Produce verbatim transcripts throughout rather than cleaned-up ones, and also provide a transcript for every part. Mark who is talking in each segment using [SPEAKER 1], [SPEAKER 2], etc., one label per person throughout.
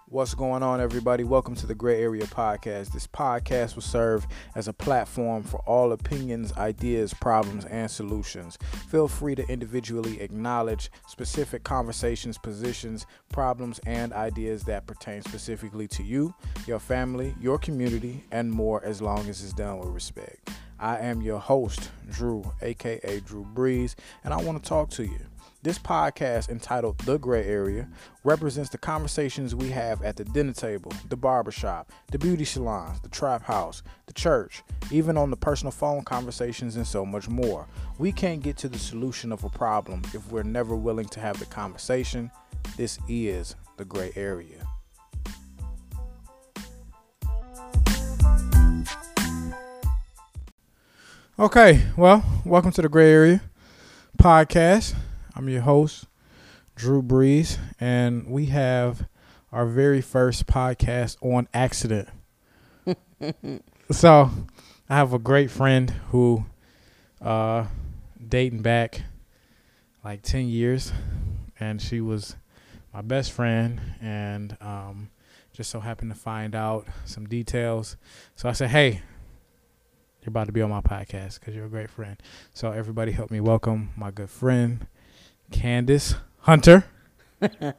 [SPEAKER 1] What's going on, everybody? Welcome to the Gray Area Podcast. This podcast will serve as a platform for all opinions, ideas, problems, and solutions. Feel free to individually acknowledge specific conversations, positions, problems, and ideas that pertain specifically to you, your family, your community, and more, as long as it's done with respect. I am your host, Drew, aka Drew Breeze, and I want to talk to you. This podcast, entitled The Gray Area, represents the conversations we have at the dinner table, the barbershop, the beauty salons, the trap house, the church, even on the personal phone conversations, and so much more. We can't get to the solution of a problem if we're never willing to have the conversation. This is The Gray Area. Okay, well, welcome to The Gray Area Podcast. I'm your host, Drew Breeze, and we have our very first podcast on accident. So I have a great friend who uh, dating back like ten years, and she was my best friend, and um, just so happened to find out some details. So I said, hey, you're about to be on my podcast because you're a great friend. So everybody help me welcome my good friend, Candace Hunter. that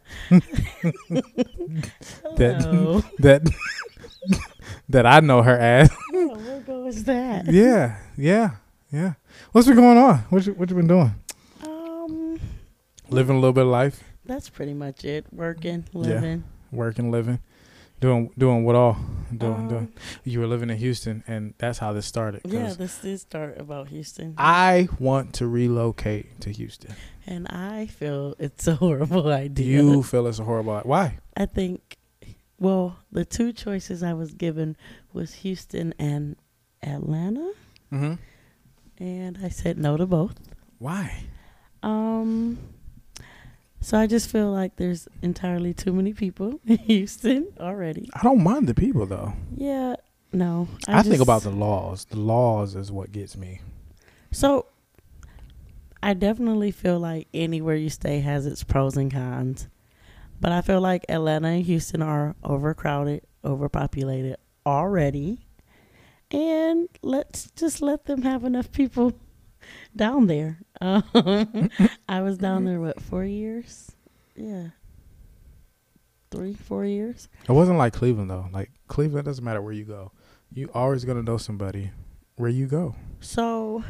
[SPEAKER 1] that that I know her as.
[SPEAKER 2] Oh, where goes that?
[SPEAKER 1] Yeah, yeah, yeah. What's been going on? What you what you been doing?
[SPEAKER 2] Um,
[SPEAKER 1] living a little bit of life.
[SPEAKER 2] That's pretty much it. Working, living,
[SPEAKER 1] yeah. working, living, doing doing what all doing
[SPEAKER 2] um,
[SPEAKER 1] doing. You were living in Houston, and that's how this started.
[SPEAKER 2] Yeah, this did start about Houston.
[SPEAKER 1] I want to relocate to Houston.
[SPEAKER 2] And I feel it's a horrible idea.
[SPEAKER 1] You feel it's a horrible idea. Why?
[SPEAKER 2] I think, well, the two choices I was given was Houston and Atlanta.
[SPEAKER 1] Mm-hmm.
[SPEAKER 2] And I said no to both.
[SPEAKER 1] Why?
[SPEAKER 2] Um, so I just feel like there's entirely too many people in Houston already.
[SPEAKER 1] I don't mind the people, though.
[SPEAKER 2] Yeah, no.
[SPEAKER 1] I,
[SPEAKER 2] I
[SPEAKER 1] think
[SPEAKER 2] just,
[SPEAKER 1] about the laws. The laws is what gets me.
[SPEAKER 2] So I definitely feel like anywhere you stay has its pros and cons. But I feel like Atlanta and Houston are overcrowded, overpopulated already. And let's just let them have enough people down there. Um, I was down there, what, four years? Yeah. Three, four years.
[SPEAKER 1] It wasn't like Cleveland, though. Like, Cleveland, doesn't matter where you go. You always going to know somebody where you go.
[SPEAKER 2] So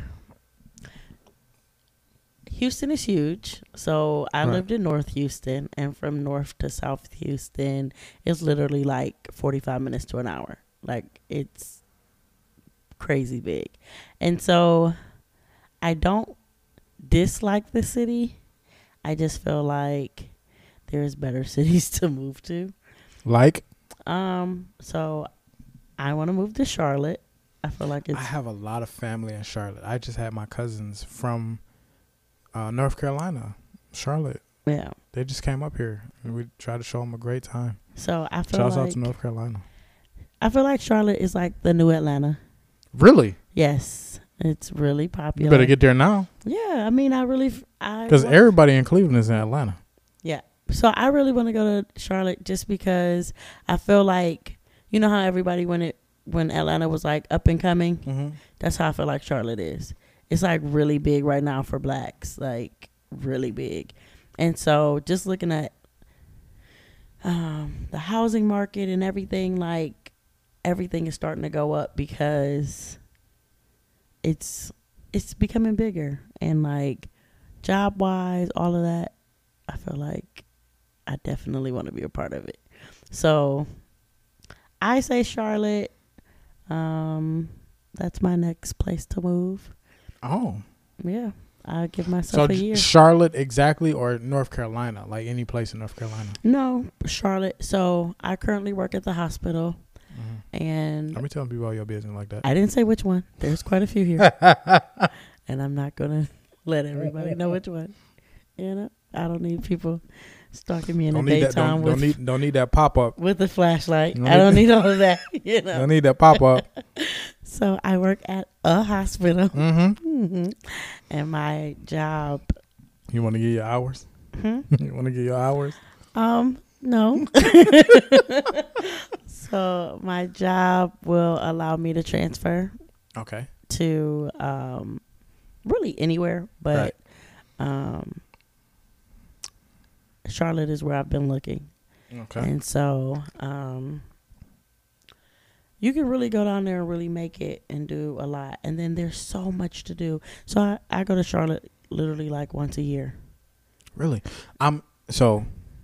[SPEAKER 2] Houston is huge. So I
[SPEAKER 1] right.
[SPEAKER 2] lived in North Houston, and from North to South Houston is literally like forty-five minutes to an hour. Like, it's crazy big. And so I don't dislike the city. I just feel like there's better cities to move to.
[SPEAKER 1] Like?
[SPEAKER 2] Um, so I want to move to Charlotte. I feel like it's...
[SPEAKER 1] I have a lot of family in Charlotte. I just had my cousins from uh, North Carolina, Charlotte.
[SPEAKER 2] Yeah.
[SPEAKER 1] They just came up here, and we tried to show them a great time.
[SPEAKER 2] So I feel
[SPEAKER 1] Shouts
[SPEAKER 2] like...
[SPEAKER 1] out to North Carolina.
[SPEAKER 2] I feel like Charlotte is like the new Atlanta.
[SPEAKER 1] Really?
[SPEAKER 2] Yes. It's really popular.
[SPEAKER 1] You better get there now.
[SPEAKER 2] Yeah. I mean, I really... I
[SPEAKER 1] Because everybody in Cleveland is in Atlanta.
[SPEAKER 2] Yeah. So I really want to go to Charlotte just because I feel like, you know how everybody, when it when Atlanta was like up and coming,
[SPEAKER 1] Mm-hmm.
[SPEAKER 2] that's how I feel like Charlotte is. It's like really big right now for blacks, like really big. And so just looking at um, the housing market and everything, like everything is starting to go up because it's it's becoming bigger, and like job wise, all of that, I feel like I definitely want to be a part of it. So I say Charlotte. Um, that's my next place to move.
[SPEAKER 1] Oh.
[SPEAKER 2] Yeah. I'll give myself
[SPEAKER 1] so
[SPEAKER 2] a year.
[SPEAKER 1] Charlotte exactly, or North Carolina? Like any place in North Carolina?
[SPEAKER 2] No, Charlotte. So I currently work at the hospital. Mm-hmm. And
[SPEAKER 1] Let me tell people all your business like that.
[SPEAKER 2] I didn't say which one. There's quite a few here. And I'm not going to let everybody know which one. You know, I don't need people stalking me in
[SPEAKER 1] don't
[SPEAKER 2] the
[SPEAKER 1] need
[SPEAKER 2] daytime
[SPEAKER 1] that, don't,
[SPEAKER 2] with,
[SPEAKER 1] don't need don't need that pop up
[SPEAKER 2] with a flashlight.
[SPEAKER 1] Don't
[SPEAKER 2] I don't need all of that. You know,
[SPEAKER 1] don't need that pop up.
[SPEAKER 2] So I work at a hospital,
[SPEAKER 1] Mm-hmm.
[SPEAKER 2] mm-hmm. and my job.
[SPEAKER 1] You want to get your hours?
[SPEAKER 2] Hmm?
[SPEAKER 1] You want to get your hours?
[SPEAKER 2] Um, No. So my job will allow me to transfer
[SPEAKER 1] Okay.
[SPEAKER 2] to um, really anywhere, but
[SPEAKER 1] Right.
[SPEAKER 2] um, Charlotte is where I've been looking.
[SPEAKER 1] Okay.
[SPEAKER 2] And so um, you can really go down there and really make it and do a lot. And then there's so much to do. So I, I go to Charlotte literally like once a year.
[SPEAKER 1] Really? I'm so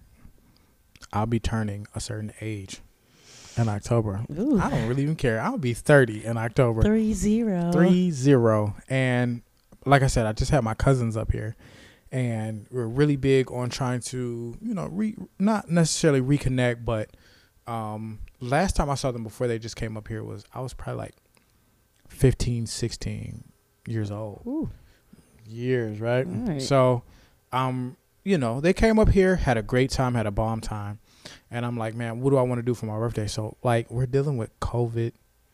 [SPEAKER 1] I'll be turning a certain age in October.
[SPEAKER 2] Ooh.
[SPEAKER 1] I don't really even care. I'll be thirty in October.
[SPEAKER 2] Three zero.
[SPEAKER 1] Three zero. And like I said, I just had my cousins up here, and we're really big on trying to, you know, re, not necessarily reconnect, but um, last time I saw them before they just came up here was I was probably like fifteen, sixteen years old.
[SPEAKER 2] Ooh.
[SPEAKER 1] Years, right?
[SPEAKER 2] Right.
[SPEAKER 1] So, um, you know, they came up here, had a great time, had a bomb time. And I'm like, man, what do I want to do for my birthday? So, like, we're dealing with COVID.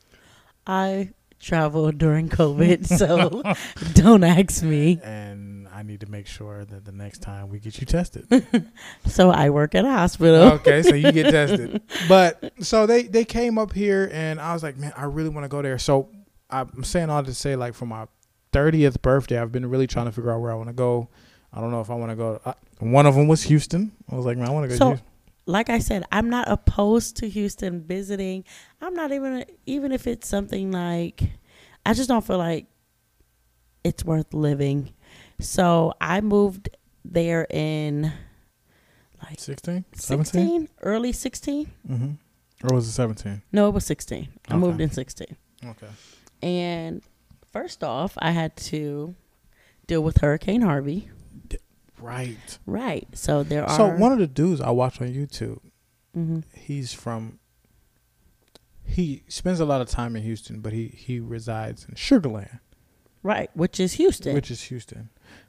[SPEAKER 2] I traveled during COVID, so don't ask me.
[SPEAKER 1] And I need to make sure that the next time we get you tested.
[SPEAKER 2] So I work at a hospital.
[SPEAKER 1] Okay, so you get tested. But so they, they came up here, and I was like, man, I really want to go there. So I'm saying all to say, like, for my thirtieth birthday, I've been really trying to figure out where I want to go. I don't know if I want to go. Uh, one of them was Houston. I was like, man, I want to go
[SPEAKER 2] So,
[SPEAKER 1] to Houston.
[SPEAKER 2] Like I said, I'm not opposed to Houston visiting. I'm not even, even if it's something like, I just don't feel like it's worth living. So I moved there in like
[SPEAKER 1] sixteen? seventeen?
[SPEAKER 2] sixteen, early sixteen.
[SPEAKER 1] Mm-hmm. Or was it seventeen?
[SPEAKER 2] No, it was sixteen. I
[SPEAKER 1] Okay.
[SPEAKER 2] moved in sixteen.
[SPEAKER 1] Okay.
[SPEAKER 2] And first off, I had to deal with Hurricane Harvey.
[SPEAKER 1] Right.
[SPEAKER 2] Right. So there are.
[SPEAKER 1] So one of the dudes I watch on YouTube,
[SPEAKER 2] Mm-hmm.
[SPEAKER 1] he's from, he spends a lot of time in Houston, but he, he resides in Sugar Land.
[SPEAKER 2] Right, which is Houston.
[SPEAKER 1] Which is Houston.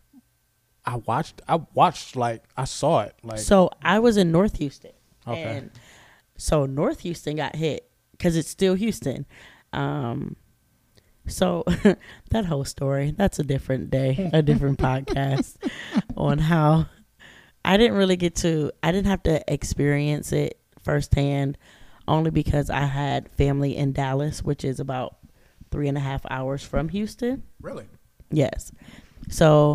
[SPEAKER 1] I watched, I watched, like, I saw it. Like,
[SPEAKER 2] So I was in North Houston.
[SPEAKER 1] okay.
[SPEAKER 2] And so North Houston got hit because it's still Houston. Um, so that whole story, that's a different day, a different podcast on how I didn't really get to, I didn't have to experience it firsthand only because I had family in Dallas, which is about three and a half hours from Houston.
[SPEAKER 1] Really?
[SPEAKER 2] Yes. So,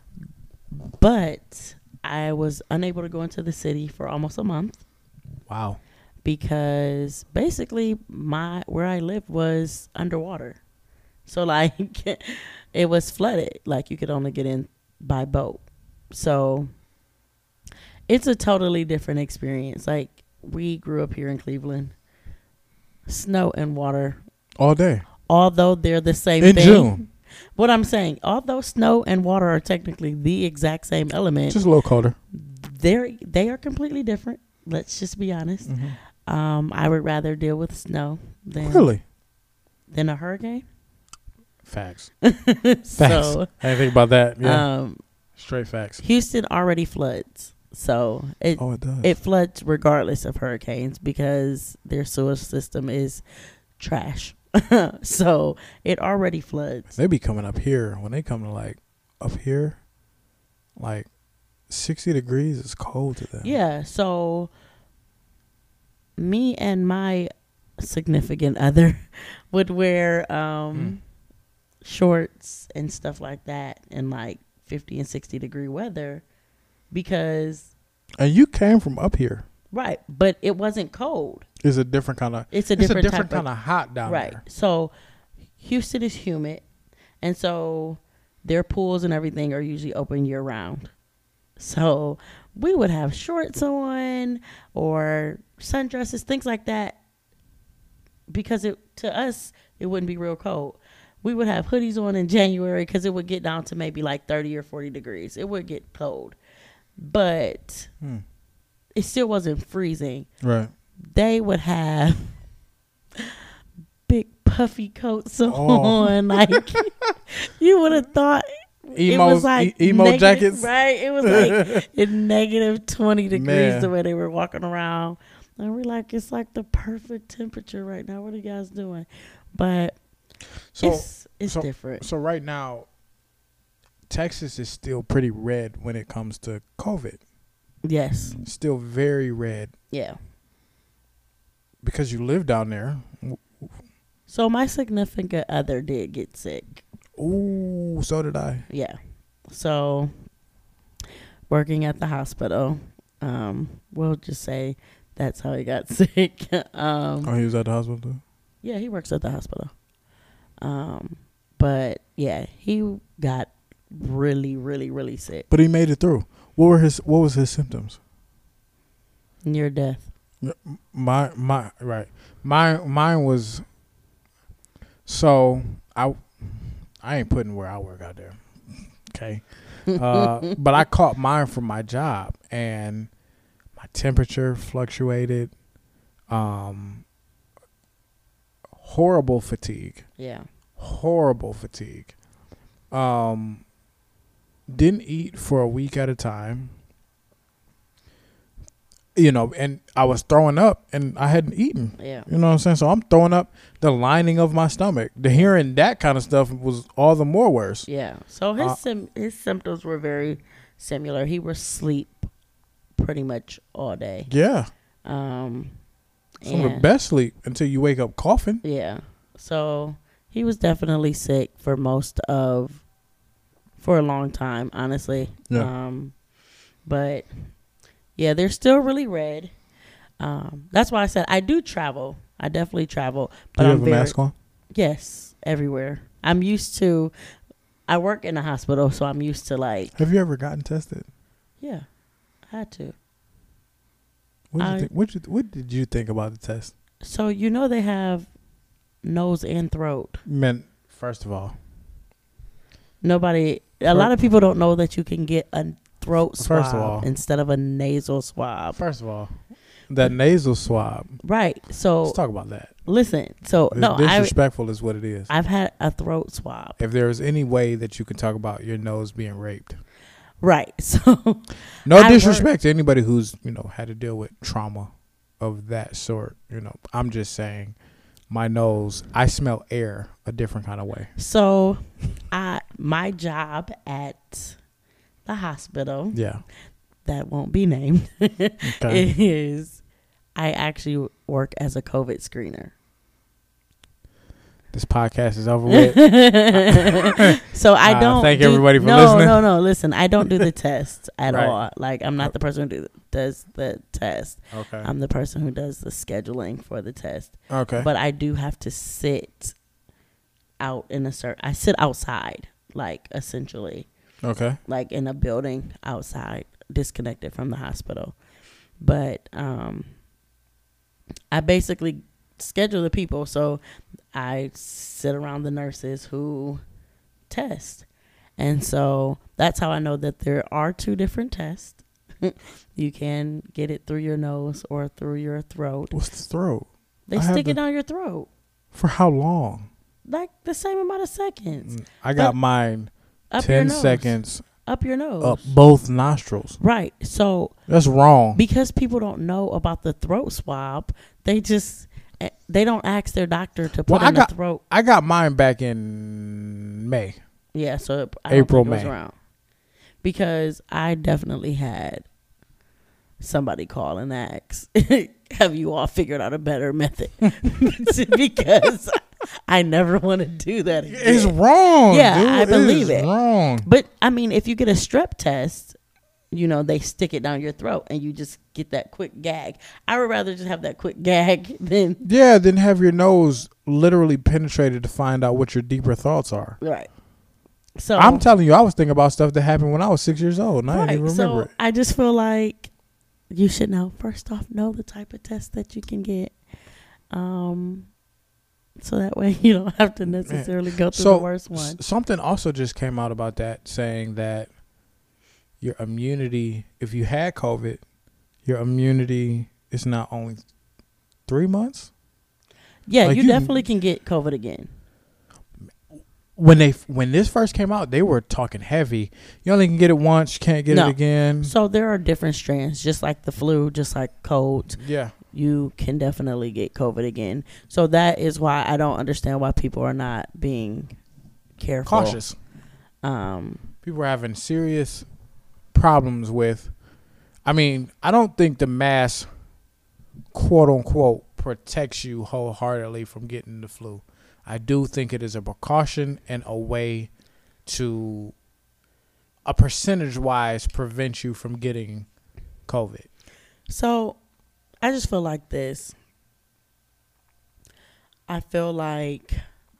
[SPEAKER 2] but I was unable to go into the city for almost a month.
[SPEAKER 1] Wow.
[SPEAKER 2] Because basically my where I lived was underwater. So like it was flooded. Like you could only get in by boat. So it's a totally different experience. Like we grew up here in Cleveland. Snow and water.
[SPEAKER 1] All day.
[SPEAKER 2] Although they're the same
[SPEAKER 1] In
[SPEAKER 2] thing.
[SPEAKER 1] June.
[SPEAKER 2] What I'm saying, although snow and water are technically the exact same element,
[SPEAKER 1] Just a little colder.
[SPEAKER 2] they're they are completely different. Let's just be honest.
[SPEAKER 1] Mm-hmm.
[SPEAKER 2] Um, I would rather deal with snow than
[SPEAKER 1] Really?
[SPEAKER 2] than a hurricane.
[SPEAKER 1] Facts.
[SPEAKER 2] So,
[SPEAKER 1] Facts. I didn't think about that. Yeah.
[SPEAKER 2] um,
[SPEAKER 1] Straight facts.
[SPEAKER 2] Houston already floods, so it
[SPEAKER 1] Oh, it does.
[SPEAKER 2] it floods regardless of hurricanes because their sewer system is trash. So it already floods.
[SPEAKER 1] They be coming up here. When they come to, like, up here, like, sixty degrees is cold to them.
[SPEAKER 2] Yeah. So me and my significant other would wear um,
[SPEAKER 1] Mm.
[SPEAKER 2] shorts and stuff like that in like fifty and sixty degree weather because
[SPEAKER 1] And you came from up here.
[SPEAKER 2] right, but it wasn't cold.
[SPEAKER 1] It's a different kind of.
[SPEAKER 2] It's a
[SPEAKER 1] It's a
[SPEAKER 2] different,
[SPEAKER 1] different
[SPEAKER 2] type
[SPEAKER 1] kind of hot down
[SPEAKER 2] right.
[SPEAKER 1] there.
[SPEAKER 2] So Houston is humid, and so their pools and everything are usually open year round. So we would have shorts on or sundresses, things like that, because it to us it wouldn't be real cold. We would have hoodies on in January because it would get down to maybe like thirty or forty degrees. It would get cold, but
[SPEAKER 1] Hmm.
[SPEAKER 2] it still wasn't freezing.
[SPEAKER 1] Right.
[SPEAKER 2] They would have big puffy coats on,
[SPEAKER 1] Oh.
[SPEAKER 2] like you would have thought it
[SPEAKER 1] Emos,
[SPEAKER 2] was like
[SPEAKER 1] e- emo
[SPEAKER 2] negative-
[SPEAKER 1] jackets.
[SPEAKER 2] right? It was like in negative twenty degrees
[SPEAKER 1] Man.
[SPEAKER 2] the way they were walking around, and we're like, it's like the perfect temperature right now. What are you guys doing? But
[SPEAKER 1] So,
[SPEAKER 2] it's it's
[SPEAKER 1] so-
[SPEAKER 2] different.
[SPEAKER 1] so right now, Texas is still pretty red when it comes to COVID.
[SPEAKER 2] Yes.
[SPEAKER 1] Still very red.
[SPEAKER 2] Yeah.
[SPEAKER 1] Because you live down there.
[SPEAKER 2] So my significant other did get sick.
[SPEAKER 1] Ooh, so did I.
[SPEAKER 2] Yeah. So working at the hospital, um, we'll just say that's how he got sick. um,
[SPEAKER 1] oh, he was at the hospital too?
[SPEAKER 2] Yeah, he works at the hospital. Um, but yeah, he got really, really, really sick.
[SPEAKER 1] But he made it through. What were his? What was his symptoms?
[SPEAKER 2] Near death.
[SPEAKER 1] My my right. Mine mine was. So I, I ain't putting where I work out there. Okay, uh, but I caught mine from my job, and my temperature fluctuated. Um, horrible fatigue.
[SPEAKER 2] Yeah.
[SPEAKER 1] Horrible fatigue. Um, didn't eat for a week at a time. You know, and I was throwing up, and I hadn't eaten.
[SPEAKER 2] Yeah.
[SPEAKER 1] You know what I'm saying? So I'm throwing up the lining of my stomach. The hearing that kind of stuff was all the more worse.
[SPEAKER 2] Yeah. So his
[SPEAKER 1] Uh,
[SPEAKER 2] sim- his symptoms were very similar. He was asleep pretty much all day.
[SPEAKER 1] Yeah.
[SPEAKER 2] Um,
[SPEAKER 1] Some of the best sleep until you wake up coughing.
[SPEAKER 2] Yeah. So he was definitely sick for most of, for a long time, honestly.
[SPEAKER 1] Yeah.
[SPEAKER 2] Um, but yeah, they're still really red. Um, that's why I said I do travel. I definitely travel. But
[SPEAKER 1] Do you
[SPEAKER 2] I'm
[SPEAKER 1] have a
[SPEAKER 2] very,
[SPEAKER 1] mask on?
[SPEAKER 2] Yes, everywhere. I'm used to. I work in a hospital, so I'm used to like.
[SPEAKER 1] Have you ever gotten tested?
[SPEAKER 2] Yeah, I had to.
[SPEAKER 1] What did,
[SPEAKER 2] I,
[SPEAKER 1] you think, what, you, what did you think about the test?
[SPEAKER 2] So you know they have nose and throat.
[SPEAKER 1] Man, first of all,
[SPEAKER 2] nobody. A lot of people don't know that you can get a throat swab
[SPEAKER 1] First of all,
[SPEAKER 2] instead of a nasal swab.
[SPEAKER 1] First of all, that nasal swab.
[SPEAKER 2] Right. So
[SPEAKER 1] let's talk about that.
[SPEAKER 2] Listen. So
[SPEAKER 1] it's
[SPEAKER 2] no,
[SPEAKER 1] disrespectful
[SPEAKER 2] I,
[SPEAKER 1] is what it is.
[SPEAKER 2] I've had a throat swab.
[SPEAKER 1] If there is any way that you can talk about your nose being raped,
[SPEAKER 2] right? So
[SPEAKER 1] no
[SPEAKER 2] I
[SPEAKER 1] disrespect
[SPEAKER 2] work,
[SPEAKER 1] to anybody who's you know had to deal with trauma of that sort. You know, I'm just saying, my nose, I smell air a different kind of way.
[SPEAKER 2] So, I my job at the hospital,
[SPEAKER 1] yeah,
[SPEAKER 2] that won't be named,
[SPEAKER 1] okay.
[SPEAKER 2] is I actually work as a COVID screener.
[SPEAKER 1] This podcast is over with.
[SPEAKER 2] So I don't
[SPEAKER 1] uh, thank
[SPEAKER 2] do,
[SPEAKER 1] everybody for
[SPEAKER 2] no,
[SPEAKER 1] listening.
[SPEAKER 2] No, no, listen. I don't do the test at
[SPEAKER 1] Right.
[SPEAKER 2] all. Like I'm not the person who do, does the test.
[SPEAKER 1] Okay.
[SPEAKER 2] I'm the person who does the scheduling for the test.
[SPEAKER 1] Okay.
[SPEAKER 2] But I do have to sit out in a certain. I sit outside, like essentially.
[SPEAKER 1] Okay.
[SPEAKER 2] Like in a building outside, disconnected from the hospital. But um, I basically schedule the people. So I sit around the nurses who test. And so that's how I know that there are two different tests. You can get it through your nose or through your throat.
[SPEAKER 1] What's the throat?
[SPEAKER 2] They
[SPEAKER 1] I
[SPEAKER 2] stick
[SPEAKER 1] the,
[SPEAKER 2] it down your throat.
[SPEAKER 1] For how long?
[SPEAKER 2] Like the same amount of seconds.
[SPEAKER 1] I got
[SPEAKER 2] up,
[SPEAKER 1] mine
[SPEAKER 2] up
[SPEAKER 1] ten seconds.
[SPEAKER 2] Up your nose.
[SPEAKER 1] Up both nostrils.
[SPEAKER 2] Right. So
[SPEAKER 1] that's wrong.
[SPEAKER 2] Because people don't know about the throat swab, they just they don't ask their doctor to put
[SPEAKER 1] well,
[SPEAKER 2] in
[SPEAKER 1] I got,
[SPEAKER 2] the throat.
[SPEAKER 1] I got mine back in May.
[SPEAKER 2] Yeah, so I
[SPEAKER 1] April,
[SPEAKER 2] don't think it was
[SPEAKER 1] May.
[SPEAKER 2] around. Because I definitely had somebody call and ask, have you all figured out a better method? Because I never want to do that again.
[SPEAKER 1] It's wrong.
[SPEAKER 2] Yeah,
[SPEAKER 1] dude.
[SPEAKER 2] I believe
[SPEAKER 1] it. Is
[SPEAKER 2] it.
[SPEAKER 1] Wrong.
[SPEAKER 2] But I mean, if you get a strep test, you know, they stick it down your throat and you just get that quick gag. I would rather just have that quick gag than
[SPEAKER 1] yeah, than have your nose literally penetrated to find out what your deeper thoughts are.
[SPEAKER 2] Right. So
[SPEAKER 1] I'm telling you, I was thinking about stuff that happened when I was six years old, and I
[SPEAKER 2] right,
[SPEAKER 1] didn't even remember
[SPEAKER 2] so
[SPEAKER 1] it.
[SPEAKER 2] I just feel like you should know. First off, know the type of test that you can get, um, so that way you don't have to necessarily go through
[SPEAKER 1] so,
[SPEAKER 2] the worst one.
[SPEAKER 1] S- something also just came out about that, saying that your immunity, if you had COVID, your immunity is not only three months.
[SPEAKER 2] Yeah,
[SPEAKER 1] like
[SPEAKER 2] you,
[SPEAKER 1] you
[SPEAKER 2] definitely can get COVID again.
[SPEAKER 1] When they when this first came out, they were talking heavy. You only can get it once, you can't get
[SPEAKER 2] no.
[SPEAKER 1] it again.
[SPEAKER 2] So there are different strands, just like the flu, just like colds.
[SPEAKER 1] Yeah.
[SPEAKER 2] You can definitely get COVID again. So that is why I don't understand why people are not being careful.
[SPEAKER 1] Cautious.
[SPEAKER 2] Um,
[SPEAKER 1] people are having serious problems with I mean, I don't think the mask, quote unquote, protects you wholeheartedly from getting the flu. I do think it is a precaution and a way to, a percentage wise, prevent you from getting COVID.
[SPEAKER 2] So I just feel like this. I feel like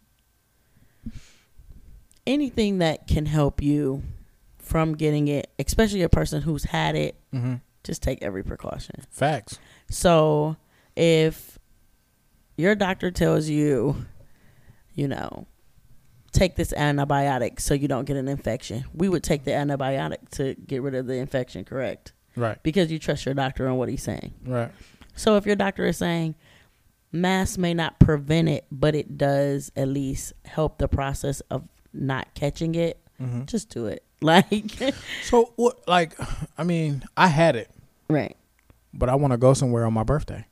[SPEAKER 2] anything that can help you from getting it, especially a person who's had it,
[SPEAKER 1] Mm-hmm.
[SPEAKER 2] just take every precaution.
[SPEAKER 1] Facts.
[SPEAKER 2] So if your doctor tells you, you know, take this antibiotic so you don't get an infection, we would take the antibiotic to get rid of the infection, correct?
[SPEAKER 1] Right.
[SPEAKER 2] Because you trust your doctor on what he's saying.
[SPEAKER 1] Right.
[SPEAKER 2] So if your doctor is saying masks may not prevent it, but it does at least help the process of not catching it,
[SPEAKER 1] Mm-hmm.
[SPEAKER 2] just do it. Like,
[SPEAKER 1] So what? Like, I mean, I had it,
[SPEAKER 2] right.
[SPEAKER 1] but I want to go somewhere on my birthday.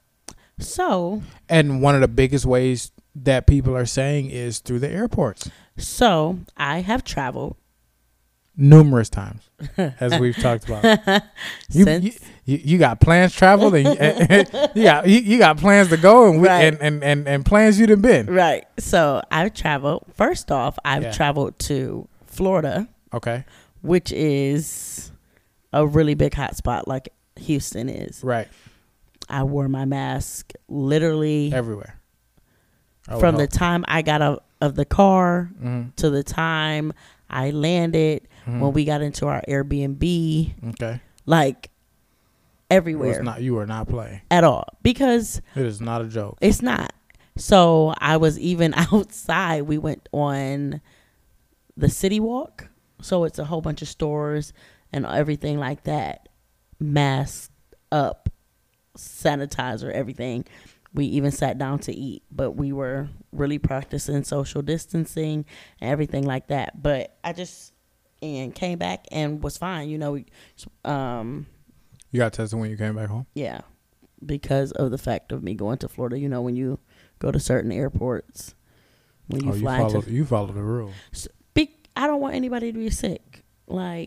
[SPEAKER 2] So,
[SPEAKER 1] And one of the biggest ways that people are saying is through the airports.
[SPEAKER 2] so I have traveled
[SPEAKER 1] Numerous times, as we've talked about. You,
[SPEAKER 2] since
[SPEAKER 1] you, you you got plans traveled, and you got you, you got plans to go, and we
[SPEAKER 2] Right.
[SPEAKER 1] and, and, and, and plans you done been.
[SPEAKER 2] right. So I've traveled. First off, I've
[SPEAKER 1] Yeah.
[SPEAKER 2] traveled to Florida,
[SPEAKER 1] Okay,
[SPEAKER 2] which is a really big hot spot, like Houston is.
[SPEAKER 1] right,
[SPEAKER 2] I wore my mask literally
[SPEAKER 1] everywhere. I would
[SPEAKER 2] from the
[SPEAKER 1] hope.
[SPEAKER 2] time I got out of the car
[SPEAKER 1] Mhm.
[SPEAKER 2] to the time I landed,
[SPEAKER 1] Mhm.
[SPEAKER 2] when we got into our Airbnb,
[SPEAKER 1] Okay,
[SPEAKER 2] like
[SPEAKER 1] it
[SPEAKER 2] everywhere
[SPEAKER 1] was not, you were not playing.
[SPEAKER 2] at all, because
[SPEAKER 1] It is not a joke.
[SPEAKER 2] it's not. So I was even outside. We went on the city walk. So it's a whole bunch of stores and everything like that. Masked up, sanitizer, everything. We even sat down to eat, but we were really practicing social distancing and everything like that. But I just and came back and was fine. You know, we, um,
[SPEAKER 1] You got tested when you came back home.
[SPEAKER 2] yeah, because of the fact of me going to Florida. You know, when you go to certain airports, when you
[SPEAKER 1] oh, you
[SPEAKER 2] fly
[SPEAKER 1] follow
[SPEAKER 2] to,
[SPEAKER 1] you follow the rule.
[SPEAKER 2] be, I don't want anybody to be sick. Like,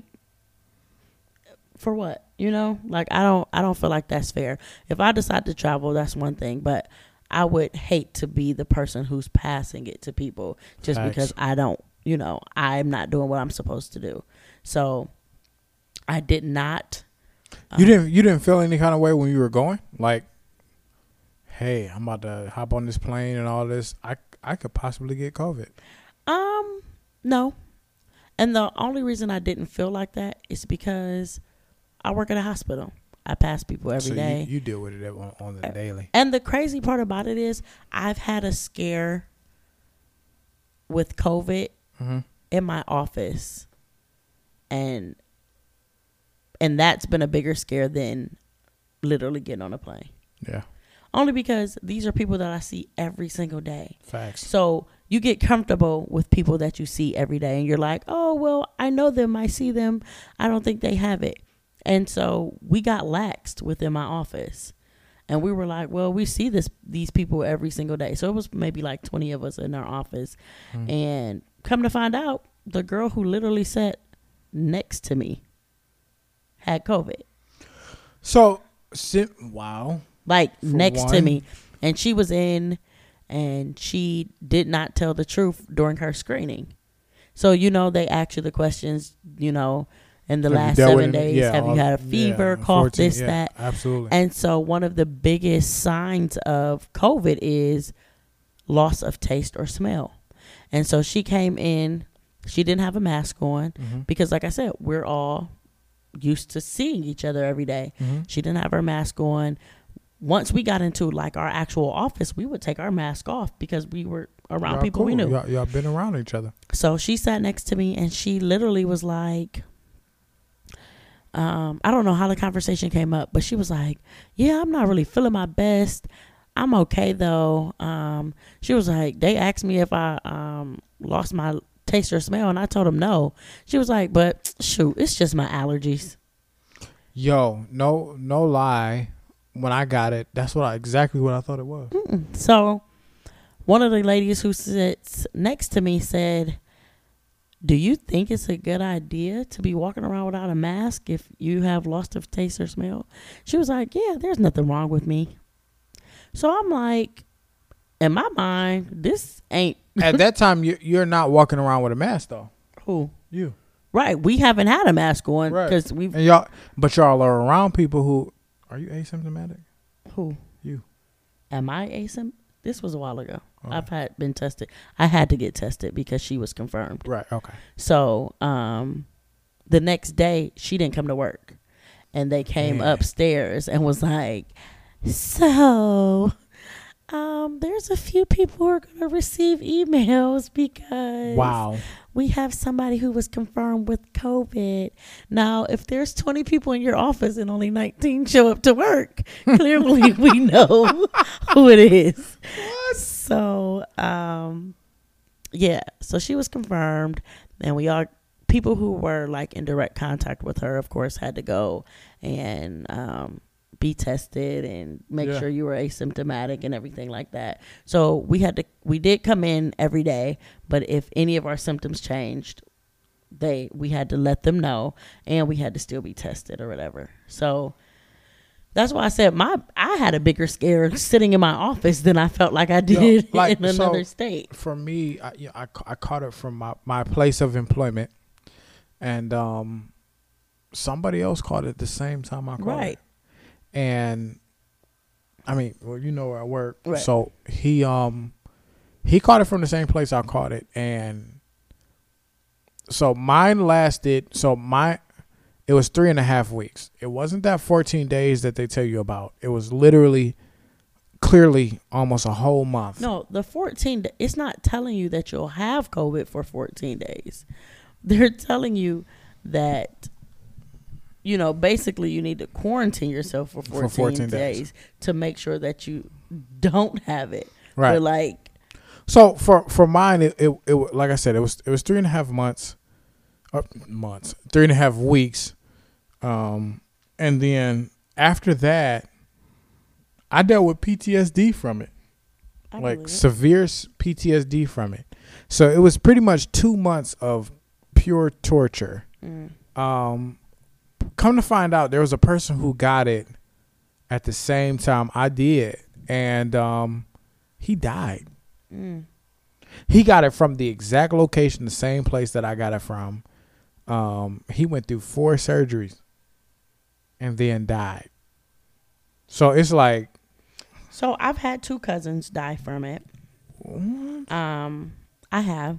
[SPEAKER 2] for what? You know, like I don't, I don't feel like that's fair. If I decide to travel, that's one thing, but I would hate to be the person who's passing it to people just
[SPEAKER 1] Facts.
[SPEAKER 2] because I don't, you know, I'm not doing what I'm supposed to do. So I did not.
[SPEAKER 1] You
[SPEAKER 2] um,
[SPEAKER 1] didn't you didn't feel any kind of way when you were going? Like, hey, I'm about to hop on this plane and all this. I I could possibly get COVID.
[SPEAKER 2] Um, no. And the only reason I didn't feel like that is because I work at a hospital. I pass people every
[SPEAKER 1] so
[SPEAKER 2] day.
[SPEAKER 1] You, you deal with it on, on the daily.
[SPEAKER 2] And the crazy part about it is I've had a scare with COVID
[SPEAKER 1] Mm-hmm.
[SPEAKER 2] in my office. And and that's been a bigger scare than literally getting on a plane.
[SPEAKER 1] Yeah,
[SPEAKER 2] Only because these are people that I see every single day.
[SPEAKER 1] facts.
[SPEAKER 2] So you get comfortable with people that you see every day and you're like, oh, well, I know them. I see them. I don't think they have it. And so we got laxed within my office. And we were like, well, we see this these people every single day. So it was maybe like twenty of us in our office.
[SPEAKER 1] Mm.
[SPEAKER 2] And come to find out, the girl who literally sat next to me had COVID.
[SPEAKER 1] So, si- wow.
[SPEAKER 2] Like
[SPEAKER 1] For
[SPEAKER 2] next to
[SPEAKER 1] one.
[SPEAKER 2] me. And she was in and she did not tell the truth during her screening. So, you know, they ask you the questions, you know, in the
[SPEAKER 1] Have you
[SPEAKER 2] last
[SPEAKER 1] dealt with
[SPEAKER 2] seven
[SPEAKER 1] it?
[SPEAKER 2] days,
[SPEAKER 1] Yeah,
[SPEAKER 2] have you
[SPEAKER 1] all-
[SPEAKER 2] had a fever,
[SPEAKER 1] yeah,
[SPEAKER 2] cough,
[SPEAKER 1] fourteen,
[SPEAKER 2] this,
[SPEAKER 1] yeah,
[SPEAKER 2] that.
[SPEAKER 1] Absolutely.
[SPEAKER 2] And so one of the biggest signs of COVID is loss of taste or smell. And so she came in, she didn't have a mask on
[SPEAKER 1] mm-hmm.
[SPEAKER 2] because, like I said, we're all used to seeing each other every day.
[SPEAKER 1] Mm-hmm.
[SPEAKER 2] She didn't have her mask on. Once we got into like our actual office, we would take our mask off because we were around
[SPEAKER 1] Y'all
[SPEAKER 2] people we
[SPEAKER 1] cool.
[SPEAKER 2] knew.
[SPEAKER 1] Y'all, y'all been around each other.
[SPEAKER 2] So she sat next to me and she literally was like, um, I don't know how the conversation came up, but she was like, yeah, I'm not really feeling my best. I'm okay though. Um, she was like, they asked me if I um, lost my taste or smell, and I told them no. She was like, but shoot, it's just my allergies.
[SPEAKER 1] Yo, no, no lie. When I got it, that's what I, exactly what I thought it was.
[SPEAKER 2] Mm-mm. So one of the ladies who sits next to me said, do you think it's a good idea to be walking around without a mask if you have loss of taste or smell? She was like, yeah, there's nothing wrong with me. So I'm like, in my mind, this ain't.
[SPEAKER 1] At that time, you, you're not walking around with a mask, though.
[SPEAKER 2] Who?
[SPEAKER 1] You.
[SPEAKER 2] Right. We haven't had a mask on.
[SPEAKER 1] Right.
[SPEAKER 2] Because we've.
[SPEAKER 1] And y'all, but y'all are around people who. Are you asymptomatic?
[SPEAKER 2] Who?
[SPEAKER 1] You.
[SPEAKER 2] Am I asymptomatic? This was a while ago.
[SPEAKER 1] Oh.
[SPEAKER 2] I've had been tested. I had to get tested because she was confirmed.
[SPEAKER 1] Right. Okay.
[SPEAKER 2] So um, the next day, she didn't come to work. And they came
[SPEAKER 1] Yeah.
[SPEAKER 2] upstairs and was like, so um, there's a few people who are going to receive emails because
[SPEAKER 1] Wow.
[SPEAKER 2] we have somebody who was confirmed with COVID. Now, if there's twenty people in your office and only nineteen show up to work, clearly we know who it is.
[SPEAKER 1] What?
[SPEAKER 2] So, um, yeah. So she was confirmed, and we all people who were like in direct contact with her, of course, had to go and um, be tested and make
[SPEAKER 1] Yeah.
[SPEAKER 2] sure you were asymptomatic and everything like that. So we had to, we did come in every day, but if any of our symptoms changed, they, we had to let them know, and we had to still be tested or whatever. So that's why I said my, I had a bigger scare sitting in my office than I felt like I did
[SPEAKER 1] Yo, like,
[SPEAKER 2] in another
[SPEAKER 1] so
[SPEAKER 2] state.
[SPEAKER 1] For me, I, you know, I, ca- I caught it from my, my place of employment, and um, somebody else caught it at the same time I caught
[SPEAKER 2] Right.
[SPEAKER 1] it. And I mean, well, you know where I work,
[SPEAKER 2] Right.
[SPEAKER 1] so he um he caught it from the same place I caught it, and so mine lasted. So my it was three and a half weeks. It wasn't that fourteen days that they tell you about. It was literally, clearly, almost a whole month.
[SPEAKER 2] No, the fourteen, da- it's not telling you that you'll have COVID for fourteen days. They're telling you that, you know, basically you need to quarantine yourself for fourteen,
[SPEAKER 1] For fourteen
[SPEAKER 2] days,
[SPEAKER 1] days.
[SPEAKER 2] to make sure that you don't have it.
[SPEAKER 1] Right.
[SPEAKER 2] But like,
[SPEAKER 1] So for for mine, it, it it wa- like I said, it was it was three and a half months, uh, months, three and a half weeks, um, and then after that, I dealt with P T S D from it,
[SPEAKER 2] I
[SPEAKER 1] like
[SPEAKER 2] believe it.
[SPEAKER 1] severe s- P T S D from it. So it was pretty much two months of pure torture.
[SPEAKER 2] Mm.
[SPEAKER 1] Um, come to find out, there was a person who got it at the same time I did, and um, he died.
[SPEAKER 2] Mm.
[SPEAKER 1] He got it from the exact location, the same place that I got it from. Um, he went through four surgeries and then died. So it's like,
[SPEAKER 2] So I've had two cousins die from it.
[SPEAKER 1] what?
[SPEAKER 2] Um, I have.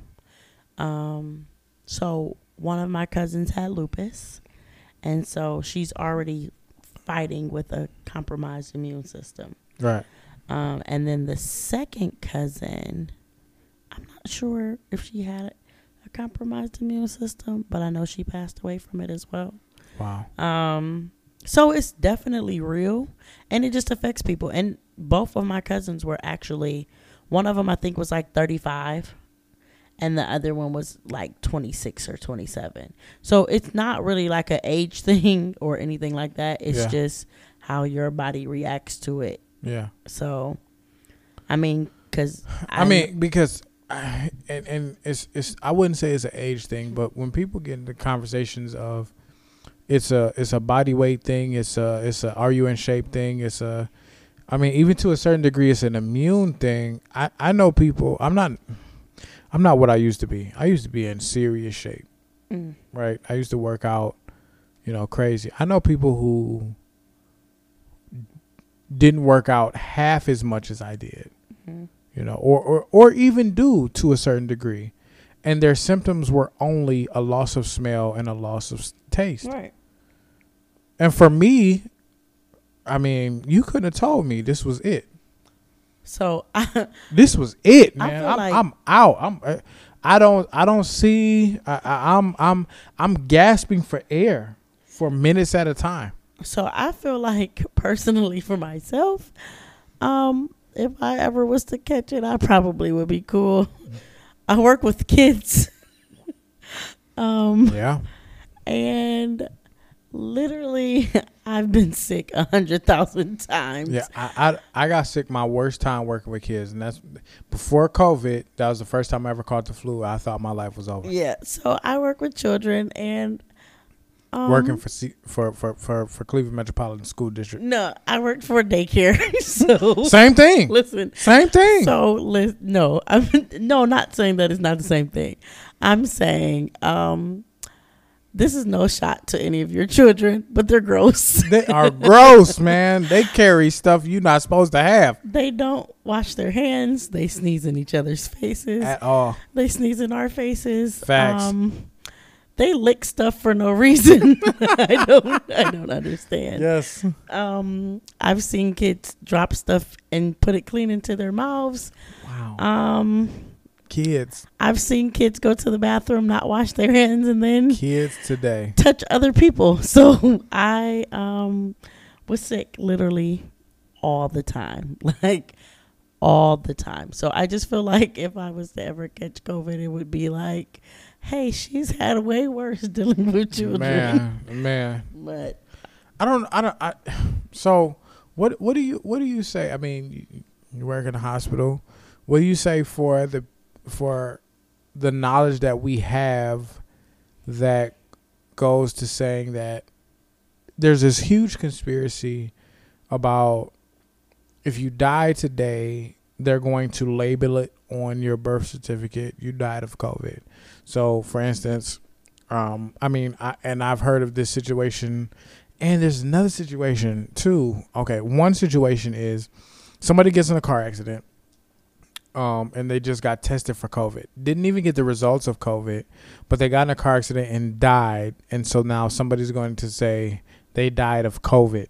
[SPEAKER 2] Um, so one of my cousins had lupus, and so she's already fighting with a compromised immune system.
[SPEAKER 1] Right.
[SPEAKER 2] Um, and then the second cousin, I'm not sure if she had a compromised immune system, but I know she passed away from it as well.
[SPEAKER 1] Wow.
[SPEAKER 2] Um, so it's definitely real, and it just affects people. And both of my cousins were actually, one of them I think was like thirty-five, and the other one was like twenty-six or twenty-seven. So it's not really like an age thing or anything like that. It's
[SPEAKER 1] Yeah.
[SPEAKER 2] just how your body reacts to it.
[SPEAKER 1] Yeah.
[SPEAKER 2] So, I mean, because
[SPEAKER 1] I, mean, because, I, and, and it's, it's, I wouldn't say it's an age thing, but when people get into conversations of, it's a, it's a body weight thing. It's a, it's a, are you in shape thing? It's a, I mean, even to a certain degree, it's an immune thing. I, I know people, I'm not, I'm not what I used to be. I used to be in serious shape,
[SPEAKER 2] Mm.
[SPEAKER 1] right? I used to work out, you know, crazy. I know people who didn't work out half as much as I did,
[SPEAKER 2] Mhm.
[SPEAKER 1] you know, or, or, or even do to a certain degree. And their symptoms were only a loss of smell and a loss of s- taste.
[SPEAKER 2] Right.
[SPEAKER 1] And for me, I mean, you couldn't have told me this was it.
[SPEAKER 2] So, I,
[SPEAKER 1] This was it,
[SPEAKER 2] I
[SPEAKER 1] man.
[SPEAKER 2] feel
[SPEAKER 1] I'm,
[SPEAKER 2] like-
[SPEAKER 1] I'm out. I'm. uh, I don't. I don't see. I, I, I'm. I'm. I'm gasping for air for minutes at a time.
[SPEAKER 2] so I feel like personally for myself, um, if I ever was to catch it, I probably would be cool. I work with kids. um,
[SPEAKER 1] Yeah.
[SPEAKER 2] and Literally, I've been sick a hundred thousand times.
[SPEAKER 1] Yeah, I, I I got sick my worst time working with kids, and that's before COVID. That was the first time I ever caught the flu. I thought my life was over.
[SPEAKER 2] Yeah, so I work with children, and um,
[SPEAKER 1] Working for, C, for for for for Cleveland Metropolitan School District.
[SPEAKER 2] No, I worked for daycare. So
[SPEAKER 1] Same thing.
[SPEAKER 2] listen,
[SPEAKER 1] Same thing.
[SPEAKER 2] So listen, no, I'm no, not saying that it's not the same thing. I'm saying um, this is no shot to any of your children, but they're gross.
[SPEAKER 1] They are gross, man. They carry stuff you're not supposed to have
[SPEAKER 2] They don't wash their hands. They sneeze in each other's faces.
[SPEAKER 1] at all.
[SPEAKER 2] They sneeze in our faces.
[SPEAKER 1] Facts.
[SPEAKER 2] Um, they lick stuff for no reason. I don't. I don't understand.
[SPEAKER 1] Yes.
[SPEAKER 2] Um, I've seen kids drop stuff and put it clean into their mouths.
[SPEAKER 1] Wow.
[SPEAKER 2] Um,
[SPEAKER 1] Kids.
[SPEAKER 2] I've seen kids go to the bathroom, not wash their hands, and then
[SPEAKER 1] Kids today.
[SPEAKER 2] touch other people. So I um was sick literally all the time, like all the time. So I just feel like if I was to ever catch COVID, it would be like, hey, she's had way worse dealing with children.
[SPEAKER 1] Man, man.
[SPEAKER 2] But
[SPEAKER 1] I don't. I don't. I, so what? What do you? What do you say? I mean, you, you work in a hospital. What do you say for the for the knowledge that we have that goes to saying that there's this huge conspiracy about if you die today, they're going to label it on your birth certificate. You died of COVID. So, for instance, um, I mean, I, and I've heard of this situation. And there's another situation too. Okay, one situation is somebody gets in a car accident, um, and they just got tested for COVID. Didn't even get the results of COVID, but they got in a car accident and died. And so now somebody's going to say they died of COVID.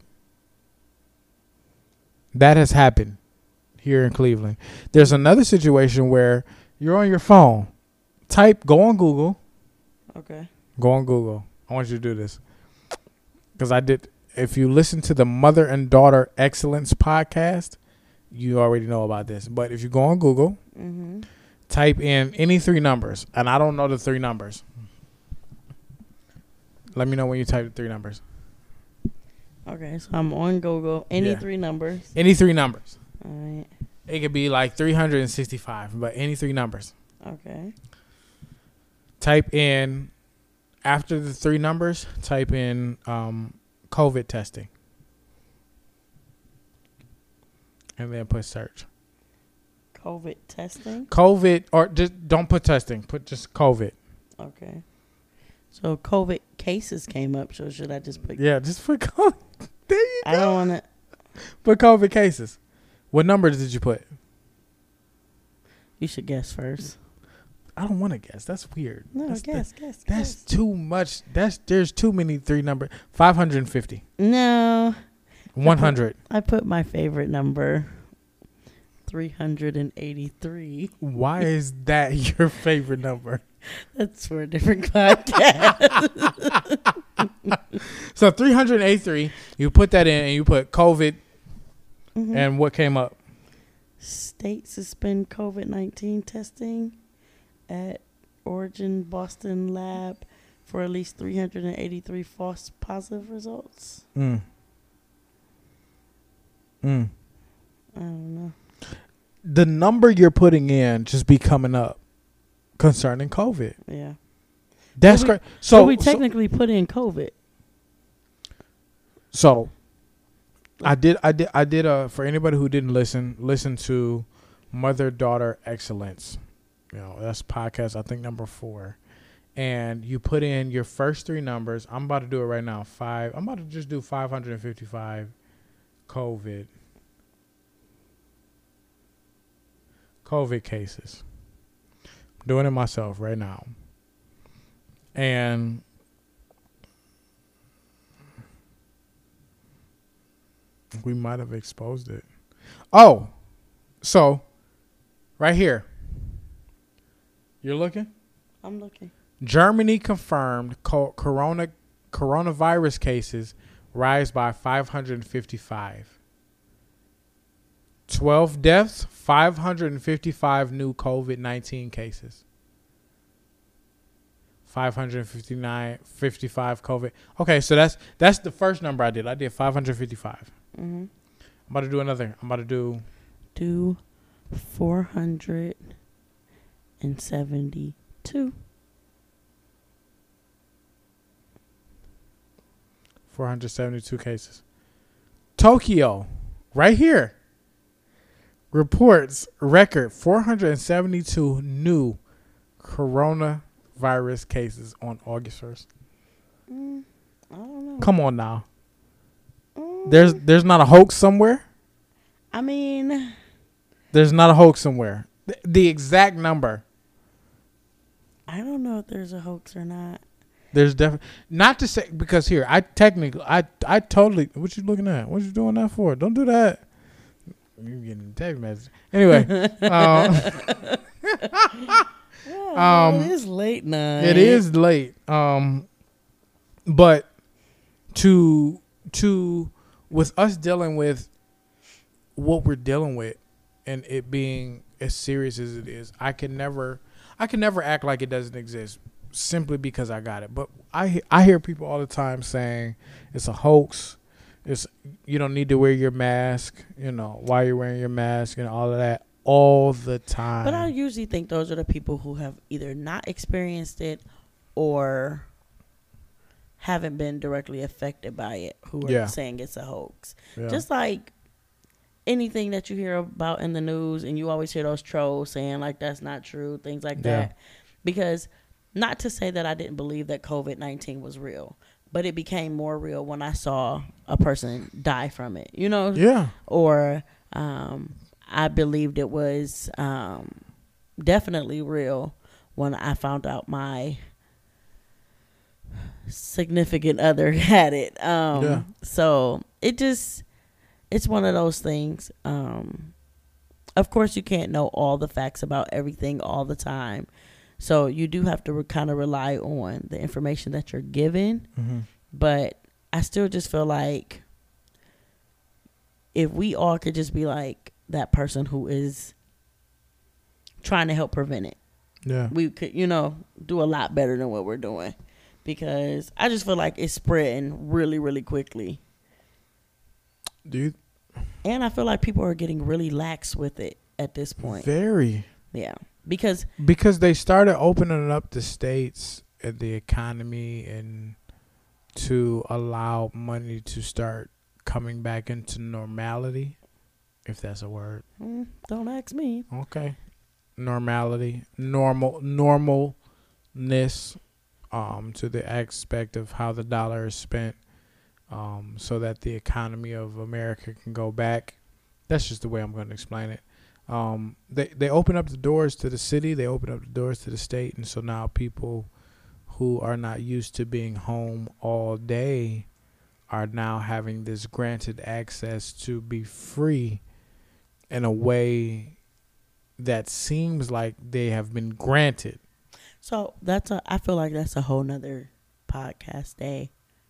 [SPEAKER 1] That has happened here in Cleveland. There's another situation where you're on your phone. Type, go on Google.
[SPEAKER 2] okay,
[SPEAKER 1] Go on Google. I want you to do this. Because I did, if you listen to the Mother and Daughter Excellence podcast, you already know about this. But if you go on Google,
[SPEAKER 2] mm-hmm.
[SPEAKER 1] type in any three numbers, and I don't know the three numbers. Let me know when you type the three numbers.
[SPEAKER 2] Okay, so I'm on Google. Any
[SPEAKER 1] Yeah.
[SPEAKER 2] three numbers.
[SPEAKER 1] Any three numbers.
[SPEAKER 2] All right.
[SPEAKER 1] It could be like three hundred sixty-five, but any three numbers.
[SPEAKER 2] Okay.
[SPEAKER 1] Type in, after the three numbers, type in um, COVID testing. And then put search.
[SPEAKER 2] COVID testing.
[SPEAKER 1] COVID, or just don't put testing. Put just COVID.
[SPEAKER 2] Okay. So COVID cases came up. So should I just put?
[SPEAKER 1] Yeah, just put COVID. There you go.
[SPEAKER 2] I don't want to.
[SPEAKER 1] Put COVID cases. What numbers did you put?
[SPEAKER 2] You should guess first.
[SPEAKER 1] I don't want to guess. That's weird.
[SPEAKER 2] No,
[SPEAKER 1] that's
[SPEAKER 2] guess,
[SPEAKER 1] the,
[SPEAKER 2] guess,
[SPEAKER 1] That's
[SPEAKER 2] guess.
[SPEAKER 1] too much. That's there's too many three number. five hundred fifty.
[SPEAKER 2] No.
[SPEAKER 1] one hundred.
[SPEAKER 2] I put my favorite number, three hundred eighty-three.
[SPEAKER 1] Why is that your favorite number?
[SPEAKER 2] That's for a different podcast.
[SPEAKER 1] So three hundred eighty-three, you put that in and you put COVID,
[SPEAKER 2] Mhm.
[SPEAKER 1] and what came up?
[SPEAKER 2] State suspend COVID nineteen testing at Origin Boston Lab for at least three hundred eighty-three false positive results.
[SPEAKER 1] Mm. Mm.
[SPEAKER 2] I don't know.
[SPEAKER 1] The number you're putting in just be coming up concerning COVID.
[SPEAKER 2] Yeah.
[SPEAKER 1] That's
[SPEAKER 2] So we-
[SPEAKER 1] great.
[SPEAKER 2] So,
[SPEAKER 1] So,
[SPEAKER 2] we
[SPEAKER 1] so,
[SPEAKER 2] technically put in COVID.
[SPEAKER 1] so I did, I did, I did. Uh, for anybody who didn't listen, listen to Mother Daughter Excellence. You know, that's podcast I think number four, and you put in your first three numbers. I'm about to do it right now. Five. I'm about to just do five hundred fifty-five COVID. COVID cases. I'm doing it myself right now. And we might have exposed it. Oh, so right here. You're looking?
[SPEAKER 2] I'm looking.
[SPEAKER 1] Germany confirmed co- corona coronavirus cases rise by five hundred fifty-five. twelve deaths, five hundred fifty-five new COVID nineteen cases. five hundred fifty-nine, fifty-five COVID. Okay, so that's that's the first number I did. I did five hundred fifty-five. Mm-hmm. I'm about to do another. I'm about to do...
[SPEAKER 2] Do four hundred seventy-two.
[SPEAKER 1] four hundred seventy-two cases. Tokyo, right here, reports record four hundred seventy-two new coronavirus cases on August first.
[SPEAKER 2] Mm, I don't know.
[SPEAKER 1] Come on now.
[SPEAKER 2] Mm.
[SPEAKER 1] There's there's not a hoax somewhere?
[SPEAKER 2] I mean...
[SPEAKER 1] There's not a hoax somewhere. The, the exact number.
[SPEAKER 2] I don't know if there's a hoax or not.
[SPEAKER 1] There's definitely... Not to say... Because here, I technically... I I totally... What you looking at? What you doing that for? Don't do that. You're getting a text message. Anyway. um,
[SPEAKER 2] yeah, um, it is late night.
[SPEAKER 1] It is late. Um, but to... to... With us dealing with what we're dealing with and it being as serious as it is, I can never... I can never act like it doesn't exist simply because I got it. But I I hear people all the time saying it's a hoax. It's you don't need to wear your mask. You know, why you're wearing your mask and all of that all the time.
[SPEAKER 2] But I usually think those are the people who have either not experienced it or haven't been directly affected by it who are
[SPEAKER 1] Yeah.
[SPEAKER 2] saying it's a hoax.
[SPEAKER 1] Yeah.
[SPEAKER 2] Just like anything that you hear about in the news, and you always hear those trolls saying like that's not true, things like
[SPEAKER 1] Yeah.
[SPEAKER 2] that. Because not to say that I didn't believe that COVID nineteen was real, but it became more real when I saw a person die from it, you know?
[SPEAKER 1] Yeah.
[SPEAKER 2] Or um, I believed it was um, definitely real when I found out my significant other had it. Um,
[SPEAKER 1] Yeah.
[SPEAKER 2] So it just... It's one of those things. Um, of course, you can't know all the facts about everything all the time. So you do have to re- kind of rely on the information that you're given.
[SPEAKER 1] Mm-hmm.
[SPEAKER 2] But I still just feel like if we all could just be like that person who is trying to help prevent it,
[SPEAKER 1] Yeah.
[SPEAKER 2] we could, you know, do a lot better than what we're doing. Because I just feel like it's spreading really, really quickly.
[SPEAKER 1] Do you?
[SPEAKER 2] And I feel like people are getting really lax with it at this point.
[SPEAKER 1] Very.
[SPEAKER 2] Yeah. Because
[SPEAKER 1] because they started opening up the states and the economy and to allow money to start coming back into normality, if that's a word.
[SPEAKER 2] mm, don't ask me.
[SPEAKER 1] Okay. Normality, normal, normalness, um, to the aspect of how the dollar is spent. Um, so that the economy of America can go back. That's just the way I'm going to explain it. Um, they they open up the doors to the city. They open up the doors to the state. And so now people who are not used to being home all day are now having this granted access to be free in a way that seems like they have been granted.
[SPEAKER 2] So that's a, I feel like that's a whole nother podcast day.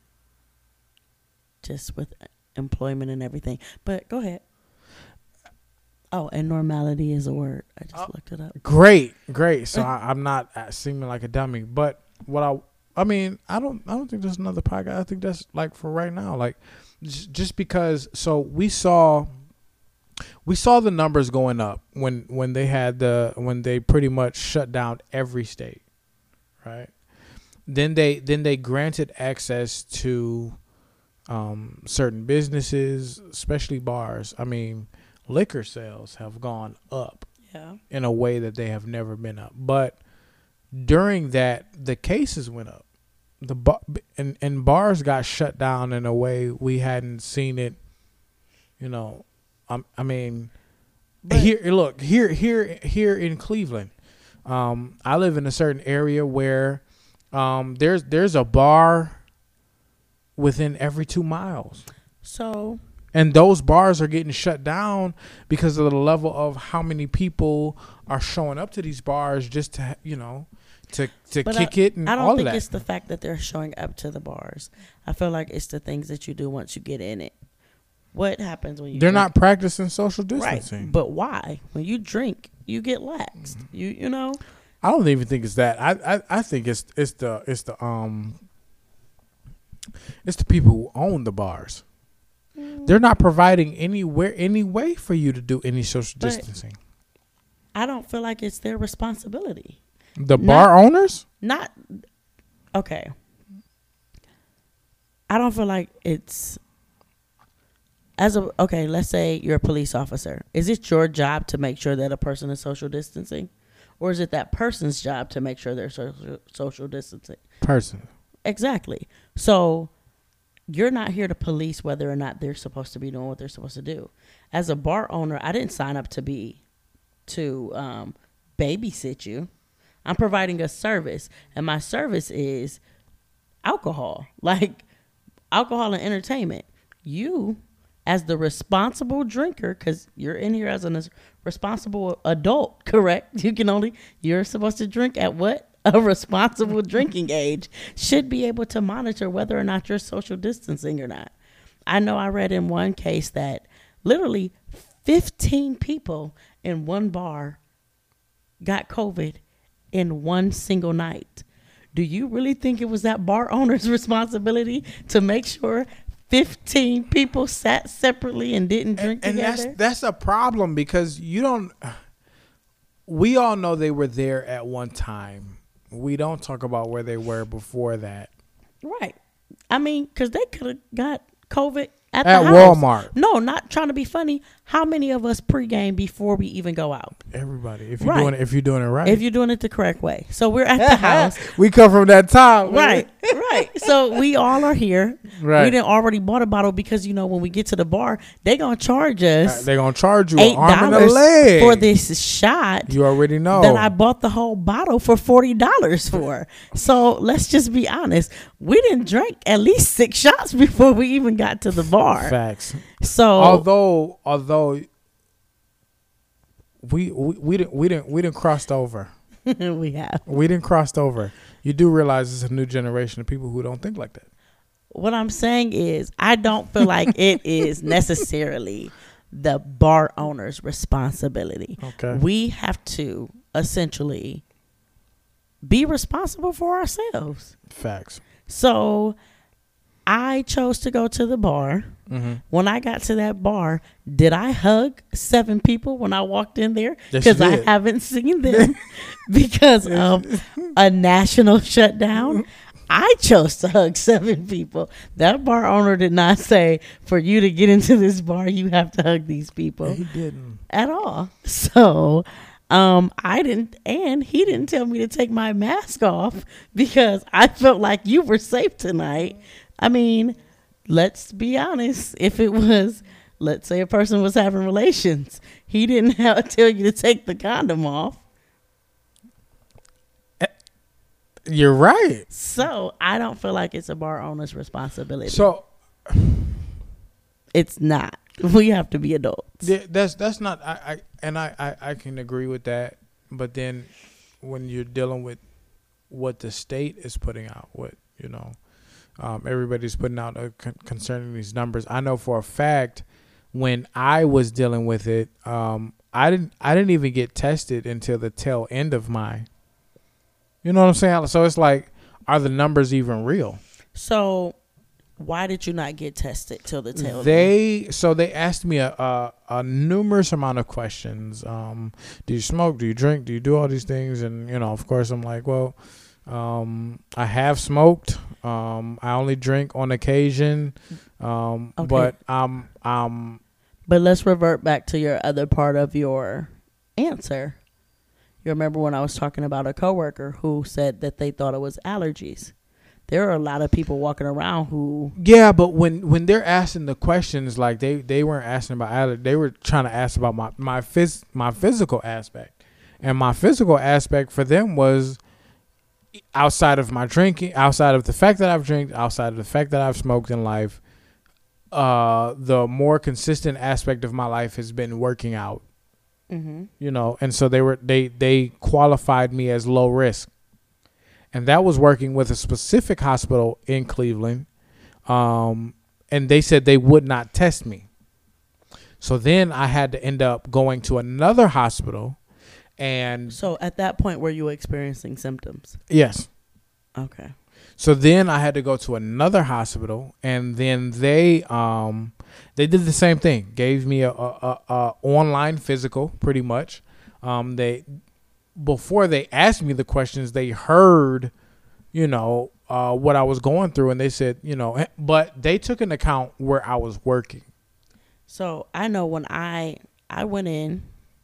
[SPEAKER 2] Just with employment and everything. But go ahead. Oh, and normality is a word. I just uh, looked it up.
[SPEAKER 1] Great, great. So I, I'm not seeming like a dummy, but what I, I mean, I don't, I don't think there's another podcast. I think that's like for right now, like j- just because. So we saw, we saw the numbers going up when when they had the when they pretty much shut down every state, right? Then they then they granted access to. Um, certain businesses, especially bars. I mean, liquor sales have gone up
[SPEAKER 2] yeah.
[SPEAKER 1] in a way that they have never been up. But during that, the cases went up. The bar, and, and bars got shut down in a way we hadn't seen it. You know, um, I mean, but here. Look here, here, here in Cleveland. Um, I live in a certain area where um, there's there's a bar within every two miles.
[SPEAKER 2] So,
[SPEAKER 1] and those bars are getting shut down because of the level of how many people are showing up to these bars just to, you know, to to
[SPEAKER 2] but
[SPEAKER 1] kick
[SPEAKER 2] I,
[SPEAKER 1] it and
[SPEAKER 2] I don't
[SPEAKER 1] all
[SPEAKER 2] think
[SPEAKER 1] of that.
[SPEAKER 2] it's the fact that they're showing up to the bars. I feel like it's the things that you do once you get in it. What happens when you
[SPEAKER 1] They're
[SPEAKER 2] drink?
[SPEAKER 1] not practicing social distancing.
[SPEAKER 2] Right. But why? When you drink, you get laxed. You you know?
[SPEAKER 1] I don't even think it's that. I, I, I think it's it's the it's the um it's the people who own the bars. Mm. They're not providing anywhere any way for you to do any social
[SPEAKER 2] But
[SPEAKER 1] distancing.
[SPEAKER 2] I don't feel like it's their responsibility.
[SPEAKER 1] The bar
[SPEAKER 2] not,
[SPEAKER 1] owners?
[SPEAKER 2] Not okay. I don't feel like it's as a okay, let's say you're a police officer. Is it your job to make sure that a person is social distancing? Or is it that person's job to make sure they're social, social distancing?
[SPEAKER 1] Person.
[SPEAKER 2] Exactly. So you're not here to police whether or not they're supposed to be doing what they're supposed to do. As a bar owner, I didn't sign up to be to um, babysit you. I'm providing a service, and my service is alcohol, like alcohol and entertainment. You, as the responsible drinker, because you're in here as a responsible adult, correct? You can only, you're supposed to drink at what? A responsible drinking age, should be able to monitor whether or not you're social distancing or not. I know I read in one case that literally fifteen people in one bar got COVID in one single night. Do you really think it was that bar owner's responsibility to make sure fifteen people sat separately and didn't drink
[SPEAKER 1] and, and
[SPEAKER 2] together?
[SPEAKER 1] that's that's a problem, because you don't we all know they were there at one time. We don't talk about where they were before that.
[SPEAKER 2] Right. I mean, because they could have got COVID at,
[SPEAKER 1] at
[SPEAKER 2] the house.
[SPEAKER 1] Walmart.
[SPEAKER 2] No, not trying to be funny. How many of us pregame before we even go out?
[SPEAKER 1] Everybody. If you're
[SPEAKER 2] right.
[SPEAKER 1] doing it, if you're doing it right.
[SPEAKER 2] If you're doing it the correct way. So we're at the house.
[SPEAKER 1] We come from that time.
[SPEAKER 2] Right. Right. So we all are here.
[SPEAKER 1] Right.
[SPEAKER 2] We didn't already bought a bottle because, you know, when we get to the bar, they're going to charge us.
[SPEAKER 1] Uh, they're going to charge you
[SPEAKER 2] eight
[SPEAKER 1] an arm and a leg
[SPEAKER 2] for this shot.
[SPEAKER 1] You already know.
[SPEAKER 2] That I bought the whole bottle for forty dollars for. So let's just be honest. We didn't drink at least six shots before we even got to the bar.
[SPEAKER 1] Facts.
[SPEAKER 2] So
[SPEAKER 1] although although we we, we didn't we didn't we didn't crossed over.
[SPEAKER 2] we have.
[SPEAKER 1] We didn't crossed over. You do realize it's a new generation of people who don't think like that.
[SPEAKER 2] What I'm saying is, I don't feel like it is necessarily the bar owner's responsibility.
[SPEAKER 1] Okay.
[SPEAKER 2] We have to essentially be responsible for ourselves.
[SPEAKER 1] Facts.
[SPEAKER 2] So I chose to go to the bar. Mm-hmm. When I got to that bar, did I hug seven people when I walked in there? Because
[SPEAKER 1] yes,
[SPEAKER 2] I haven't seen them because of a national shutdown. I chose to hug seven people. That bar owner did not say, for you to get into this bar, you have to hug these people.
[SPEAKER 1] He didn't.
[SPEAKER 2] At all. So um, I didn't, and he didn't tell me to take my mask off because I felt like you were safe tonight. I mean, let's be honest. If it was, let's say a person was having relations, he didn't have to tell you to take the condom off.
[SPEAKER 1] You're right.
[SPEAKER 2] So I don't feel like it's a bar owner's responsibility.
[SPEAKER 1] So
[SPEAKER 2] it's not. We have to be adults.
[SPEAKER 1] Yeah, that's that's not. I, I and I, I I can agree with that. But then when you're dealing with what the state is putting out, what you know. Um, everybody's putting out uh, con- concerning these numbers. I know for a fact when I was dealing with it, um, I didn't I didn't even get tested until the tail end of mine. You know what I'm saying? So it's like, are the numbers even real?
[SPEAKER 2] So why did you not get tested till the tail end?
[SPEAKER 1] They so they asked me a, a, a numerous amount of questions. Um, do you smoke? Do you drink? Do you do all these things? And you know, of course, I'm like, well. Um, I have smoked. Um, I only drink on occasion. Um, okay. but um, um.
[SPEAKER 2] But let's revert back to your other part of your answer. You remember when I was talking about a coworker who said that they thought it was allergies. There are a lot of people walking around who.
[SPEAKER 1] Yeah, but when, when they're asking the questions, like they, they weren't asking about allergies. They were trying to ask about my my phys- my physical aspect, and my physical aspect for them was. Outside of my drinking, outside of the fact that I've drank, outside of the fact that I've smoked in life, uh, the more consistent aspect of my life has been working out. Mm-hmm. You know, and so they were they they qualified me as low risk, and that was working with a specific hospital in Cleveland, um, and they said they would not test me. So then I had to end up going to another hospital. And
[SPEAKER 2] So at that point, were you experiencing symptoms?
[SPEAKER 1] yes.
[SPEAKER 2] Okay.
[SPEAKER 1] So then I had to go to another hospital, and then they um they did the same thing. Gave me a, a, a, a online physical, pretty much. Um, they before they asked me the questions, they heard, you know, uh, what I was going through, and they said, you know, but they took into account where I was working.
[SPEAKER 2] So I know when I I went in,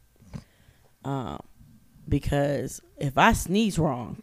[SPEAKER 2] um, because if I sneeze wrong,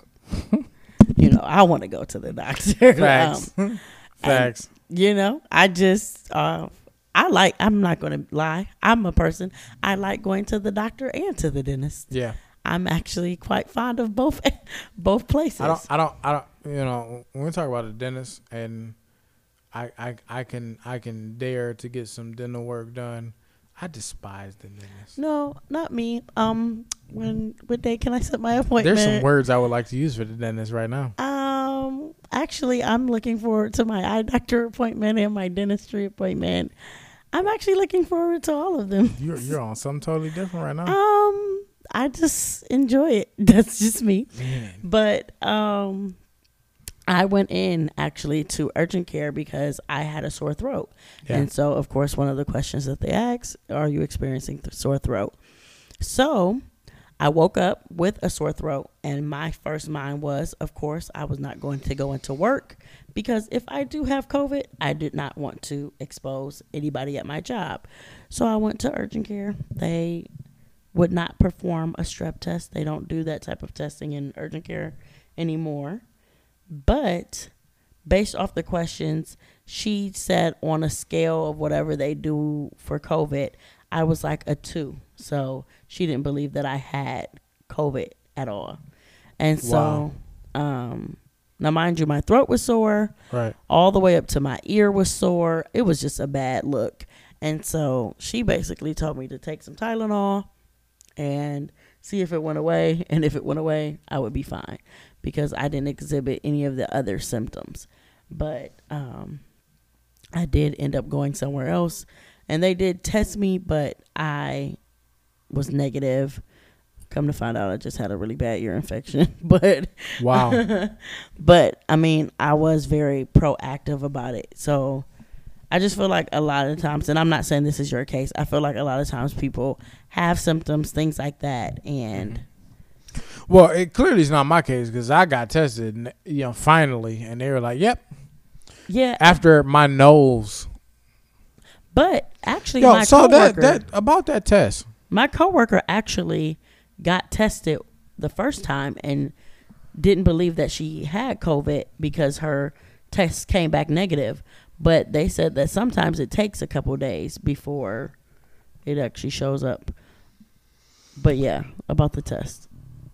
[SPEAKER 2] you know, I want to go to the doctor.
[SPEAKER 1] Facts.
[SPEAKER 2] um,
[SPEAKER 1] Facts.
[SPEAKER 2] And, you know, I just uh, I like. I'm not going to lie. I'm a person. I like going to the doctor and to the dentist.
[SPEAKER 1] Yeah.
[SPEAKER 2] I'm actually quite fond of both both places.
[SPEAKER 1] I don't. I don't. I don't. You know, when we talk about a dentist, and I, I, I can, I can dare to get some dental work done. I despise the dentist.
[SPEAKER 2] No, not me. Um, when what day can I set my appointment?
[SPEAKER 1] There's some words I would like to use for the dentist right now.
[SPEAKER 2] Um, actually, I'm looking forward to my eye doctor appointment and my dentistry appointment. I'm actually looking forward to all of them.
[SPEAKER 1] You're you're on something totally different right now.
[SPEAKER 2] Um, I just enjoy it. That's just me.
[SPEAKER 1] Man.
[SPEAKER 2] But um, I went in actually to urgent care because I had a sore throat.
[SPEAKER 1] Yeah.
[SPEAKER 2] And so, of course, one of the questions that they ask, are you experiencing th- sore throat? So I woke up with a sore throat, and my first mind was, of course, I was not going to go into work because if I do have COVID, I did not want to expose anybody at my job. So I went to urgent care. They would not perform a strep test. They don't do that type of testing in urgent care anymore. But based off the questions, she said on a scale of whatever they do for COVID, I was like a two. So she didn't believe that I had COVID at all. And so, wow. um, now mind you, my throat was sore.
[SPEAKER 1] Right.
[SPEAKER 2] All the way up to my ear was sore. It was just a bad look. And so she basically told me to take some Tylenol and see if it went away. And if it went away, I would be fine because I didn't exhibit any of the other symptoms. But um, I did end up going somewhere else. And they did test me, but I was negative. Come to find out, I just had a really bad ear infection. But
[SPEAKER 1] wow.
[SPEAKER 2] But, I mean, I was very proactive about it. So I just feel like a lot of times, and I'm not saying this is your case, I feel like a lot of times people have symptoms, things like that, and
[SPEAKER 1] well, it clearly is not my case because I got tested, you know, finally, and they were like, "Yep."
[SPEAKER 2] Yeah.
[SPEAKER 1] After my nose.
[SPEAKER 2] But actually,
[SPEAKER 1] Yo,
[SPEAKER 2] my
[SPEAKER 1] so
[SPEAKER 2] coworker,
[SPEAKER 1] that that about that test.
[SPEAKER 2] My coworker actually got tested the first time and didn't believe that she had COVID because her test came back negative. But they said that sometimes it takes a couple days before it actually shows up. But yeah, about the test.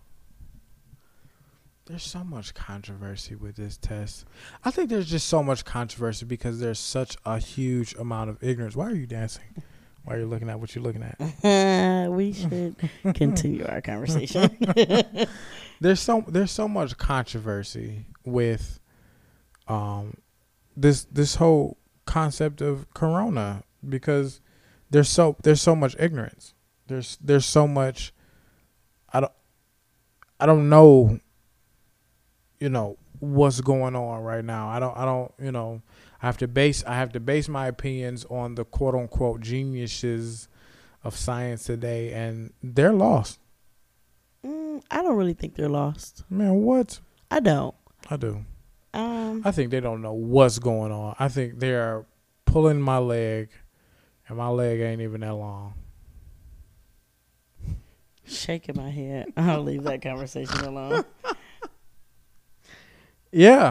[SPEAKER 1] There's so much controversy with this test. I think there's just so much controversy because there's such a huge amount of ignorance. Why are you dancing? Why are you looking at what you're looking at?
[SPEAKER 2] Uh, we should continue our conversation.
[SPEAKER 1] There's so there's so much controversy with um this this whole concept of corona because there's so there's so much ignorance. There's there's so much I don't I don't know you know what's going on right now. I don't I don't you know I have to base I have to base my opinions on the quote unquote geniuses of science today, and they're lost.
[SPEAKER 2] Mm, I don't really think they're lost.
[SPEAKER 1] Man, what?
[SPEAKER 2] I don't.
[SPEAKER 1] I do.
[SPEAKER 2] Um,
[SPEAKER 1] I think they don't know what's going on. I think they are pulling my leg, and my leg ain't even that long.
[SPEAKER 2] Shaking my head. I'll leave that conversation alone.
[SPEAKER 1] Yeah.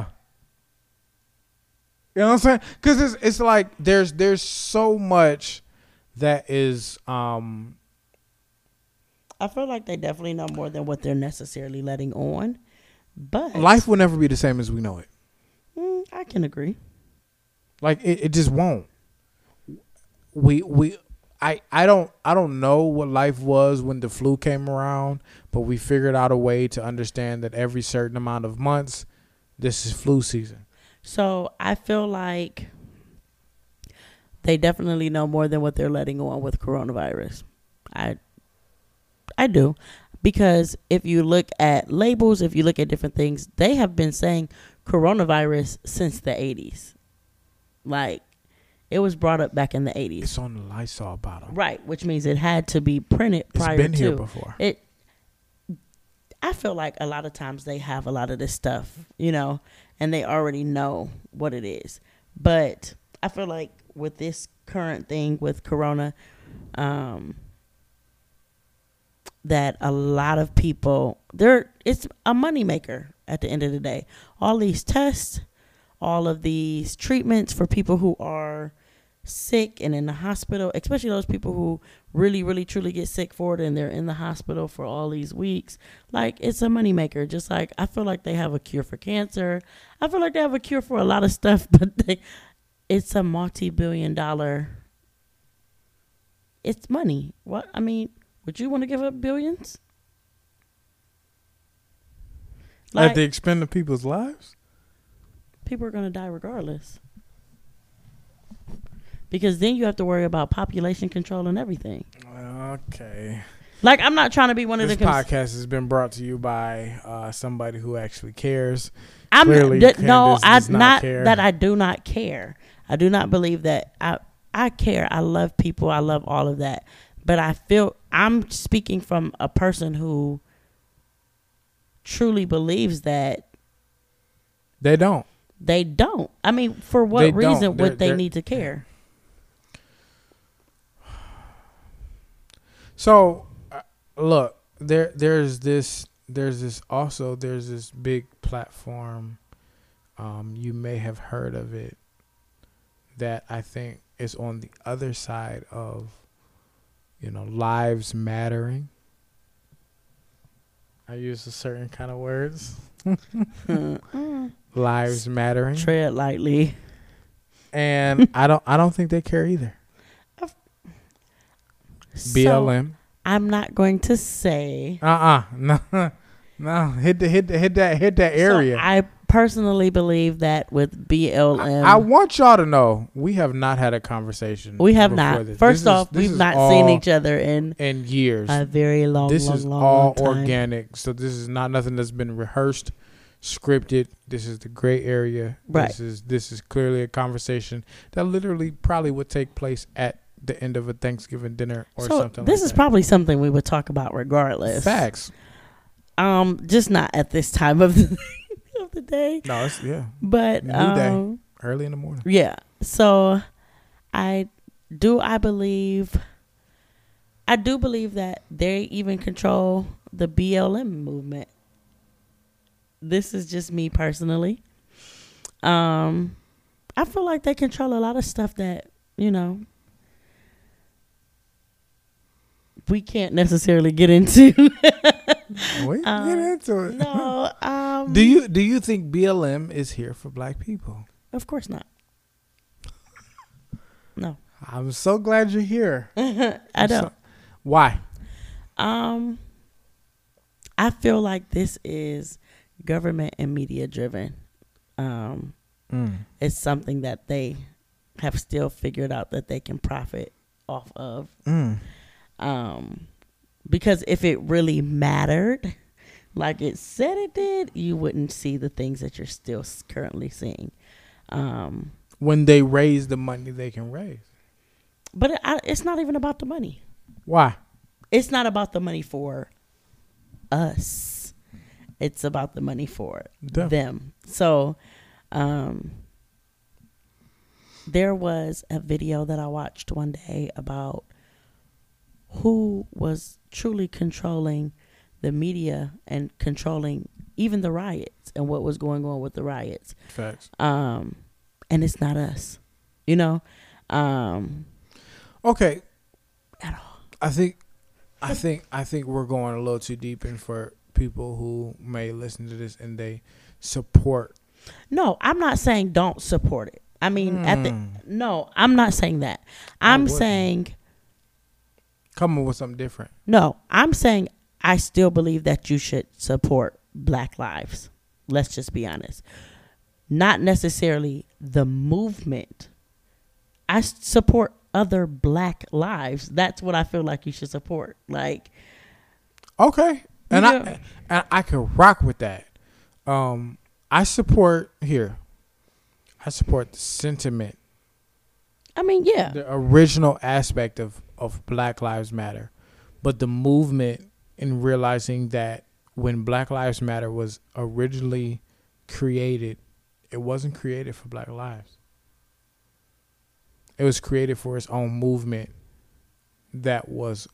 [SPEAKER 1] You know what I'm saying? Because it's it's like there's there's so much that is um.
[SPEAKER 2] I feel like they definitely know more than what they're necessarily letting on, but
[SPEAKER 1] life will never be the same as we know it.
[SPEAKER 2] Mm, I can agree.
[SPEAKER 1] Like it, it just won't. We we I I don't I don't know what life was when the flu came around, but we figured out a way to understand that every certain amount of months, this is flu season.
[SPEAKER 2] So I feel like they definitely know more than what they're letting on with coronavirus. I I do. Because if you look at labels, if you look at different things, they have been saying coronavirus since the eighties. Like, it was brought up back in the eighties.
[SPEAKER 1] It's on the Lysol bottle.
[SPEAKER 2] Right, which means it had to be printed prior to.
[SPEAKER 1] It's been here before.
[SPEAKER 2] It, I feel like a lot of times they have a lot of this stuff, you know, and they already know what it is. But I feel like with this current thing with corona, um, that a lot of people, they're, it's a moneymaker at the end of the day. All these tests, all of these treatments for people who are sick and in the hospital, especially those people who really, really, truly get sick for it and they're in the hospital for all these weeks. Like, it's a moneymaker. Just like I feel like they have a cure for cancer. I feel like they have a cure for a lot of stuff, but they, it's a multi-billion dollar. It's money. What? I mean, would you want to give up billions?
[SPEAKER 1] Like, at the expense of people's lives?
[SPEAKER 2] People are going to die regardless. Because then you have to worry about population control and everything.
[SPEAKER 1] Okay.
[SPEAKER 2] Like, I'm not trying to be one
[SPEAKER 1] this
[SPEAKER 2] of the... This
[SPEAKER 1] podcast cons- has been brought to you by uh, somebody who actually cares.
[SPEAKER 2] I'm
[SPEAKER 1] Clearly,
[SPEAKER 2] d- no, I
[SPEAKER 1] not,
[SPEAKER 2] not
[SPEAKER 1] care.
[SPEAKER 2] that I do not care. I do not believe that I I care. I love people. I love all of that. But I feel I'm speaking from a person who truly believes that
[SPEAKER 1] they don't.
[SPEAKER 2] They don't. I mean, for what
[SPEAKER 1] they
[SPEAKER 2] reason
[SPEAKER 1] they're,
[SPEAKER 2] would they
[SPEAKER 1] they're,
[SPEAKER 2] need to care?
[SPEAKER 1] So, uh, look, there there's this there's this also there's this big platform. Um, you may have heard of it. That I think is on the other side of, you know, lives mattering. I use a certain kind of words. Lives mattering.
[SPEAKER 2] Tread lightly.
[SPEAKER 1] And I don't I don't think they care either.
[SPEAKER 2] So,
[SPEAKER 1] B L M.
[SPEAKER 2] I'm not going to say.
[SPEAKER 1] Uh uh no no hit the hit the, hit that hit that area.
[SPEAKER 2] So I personally believe that with B L M,
[SPEAKER 1] I, I want y'all to know we have not had a conversation.
[SPEAKER 2] We have not.
[SPEAKER 1] This.
[SPEAKER 2] First
[SPEAKER 1] this
[SPEAKER 2] off,
[SPEAKER 1] is,
[SPEAKER 2] we've not seen each other in
[SPEAKER 1] in years.
[SPEAKER 2] A very long.
[SPEAKER 1] This
[SPEAKER 2] long,
[SPEAKER 1] is
[SPEAKER 2] long,
[SPEAKER 1] all
[SPEAKER 2] long time.
[SPEAKER 1] organic. So this is not nothing that's been rehearsed, scripted. This is the gray area.
[SPEAKER 2] Right.
[SPEAKER 1] This is this is clearly a conversation that literally probably would take place at the end of a Thanksgiving dinner or
[SPEAKER 2] so
[SPEAKER 1] something.
[SPEAKER 2] This
[SPEAKER 1] like
[SPEAKER 2] is
[SPEAKER 1] that.
[SPEAKER 2] probably something we would talk about regardless.
[SPEAKER 1] Facts.
[SPEAKER 2] Um, just not at this time of the of the day.
[SPEAKER 1] No, it's yeah.
[SPEAKER 2] But
[SPEAKER 1] New
[SPEAKER 2] um,
[SPEAKER 1] day, early in the morning.
[SPEAKER 2] Yeah. So, I do. I believe. I do believe that they even control the B L M movement. This is just me personally. Um, I feel like they control a lot of stuff that, you know, we can't necessarily get into.
[SPEAKER 1] We can
[SPEAKER 2] um,
[SPEAKER 1] get into it.
[SPEAKER 2] No. Um,
[SPEAKER 1] do you do you think B L M is here for black people?
[SPEAKER 2] Of course not. No.
[SPEAKER 1] I'm so glad you're here.
[SPEAKER 2] I don't.
[SPEAKER 1] So, why?
[SPEAKER 2] Um, I feel like this is government and media driven. Um, mm. It's something that they have still figured out that they can profit off of. Mm. Um, because if it really mattered, like it said it did, you wouldn't see the things that you're still currently seeing. Um,
[SPEAKER 1] when they raise the money they can raise.
[SPEAKER 2] But it, I, it's not even about the money.
[SPEAKER 1] Why?
[SPEAKER 2] It's not about the money for us. It's about the money for them. them. So, um, there was a video that I watched one day about who was truly controlling the media and controlling even the riots and what was going on with the riots.
[SPEAKER 1] Facts.
[SPEAKER 2] Um, and it's not us, you know. Um,
[SPEAKER 1] okay.
[SPEAKER 2] At all.
[SPEAKER 1] I think, I think, I think we're going a little too deep in for people who may listen to this and they support.
[SPEAKER 2] No, I'm not saying don't support it. I mean, mm. at the no, I'm not saying that. I'm saying
[SPEAKER 1] come up with something different.
[SPEAKER 2] No, I'm saying I still believe that you should support Black lives. Let's just be honest. Not necessarily the movement. I support other Black lives. That's what I feel like you should support. Like,
[SPEAKER 1] okay. and
[SPEAKER 2] yeah.
[SPEAKER 1] I and I can rock with that. Um, I support here. I support the sentiment.
[SPEAKER 2] I mean, yeah.
[SPEAKER 1] The original aspect of, of Black Lives Matter. But the movement in realizing that when Black Lives Matter was originally created, it wasn't created for Black lives. It was created for its own movement that was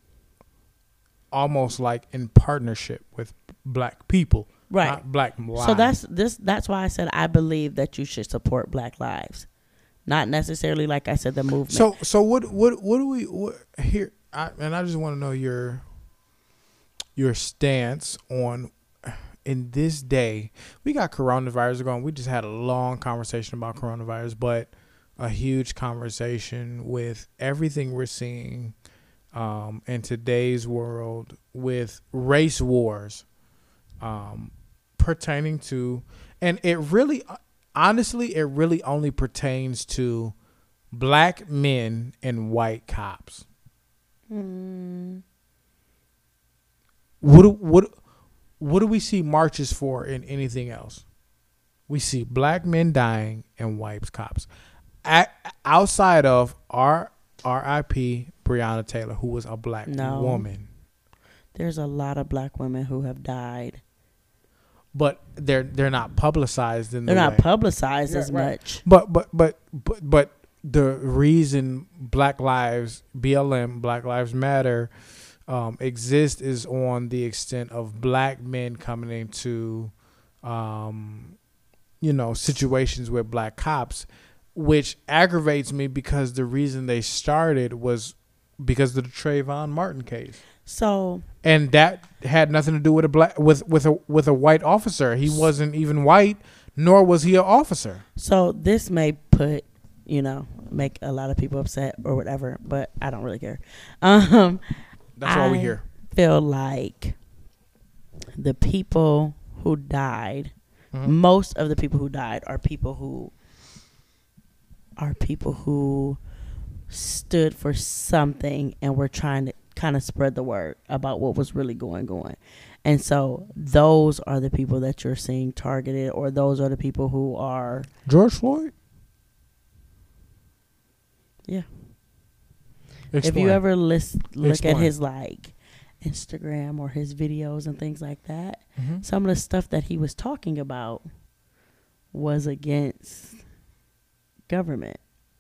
[SPEAKER 1] almost like in partnership with Black people,
[SPEAKER 2] right?
[SPEAKER 1] Not Black lives.
[SPEAKER 2] So that's this. That's why I said I believe that you should support Black lives, not necessarily like I said the movement.
[SPEAKER 1] So so what what what do we what, here? I, and I just want to know your your stance on in this day. We got coronavirus going. We just had a long conversation about coronavirus, but a huge conversation with everything we're seeing um, in today's world with race wars um, pertaining to, and it really, honestly, it really only pertains to Black men and white cops.
[SPEAKER 2] Mm.
[SPEAKER 1] What do, what what do we see marches for in anything else? We see Black men dying and white cops. At, outside of our R I P Breonna Taylor, who was a Black
[SPEAKER 2] no.
[SPEAKER 1] woman.
[SPEAKER 2] There's a lot of Black women who have died.
[SPEAKER 1] But they're they're not publicized in
[SPEAKER 2] they're
[SPEAKER 1] the
[SPEAKER 2] not
[SPEAKER 1] way.
[SPEAKER 2] publicized
[SPEAKER 1] yeah,
[SPEAKER 2] as
[SPEAKER 1] right.
[SPEAKER 2] much.
[SPEAKER 1] But but but but but the reason Black Lives B L M Black Lives Matter um, exist is on the extent of Black men coming into um, you know situations with Black cops, which aggravates me because the reason they started was because of the Trayvon Martin case.
[SPEAKER 2] So,
[SPEAKER 1] and that had nothing to do with a black with with a with a white officer. He wasn't even white, nor was he an officer.
[SPEAKER 2] So this may put, you know, make a lot of people upset or whatever, but I don't really care. Um,
[SPEAKER 1] That's why we're here.
[SPEAKER 2] I feel like the people who died, mm-hmm. most of the people who died are people who are people who stood for something and were trying to kind of spread the word about what was really going on. And so those are the people that you're seeing targeted, or those are the people who are
[SPEAKER 1] George Floyd.
[SPEAKER 2] Yeah.
[SPEAKER 1] Explain.
[SPEAKER 2] If you ever list, look
[SPEAKER 1] Explain.
[SPEAKER 2] at his like Instagram or his videos and things like that,
[SPEAKER 1] mm-hmm.
[SPEAKER 2] some of the stuff that he was talking about was against government.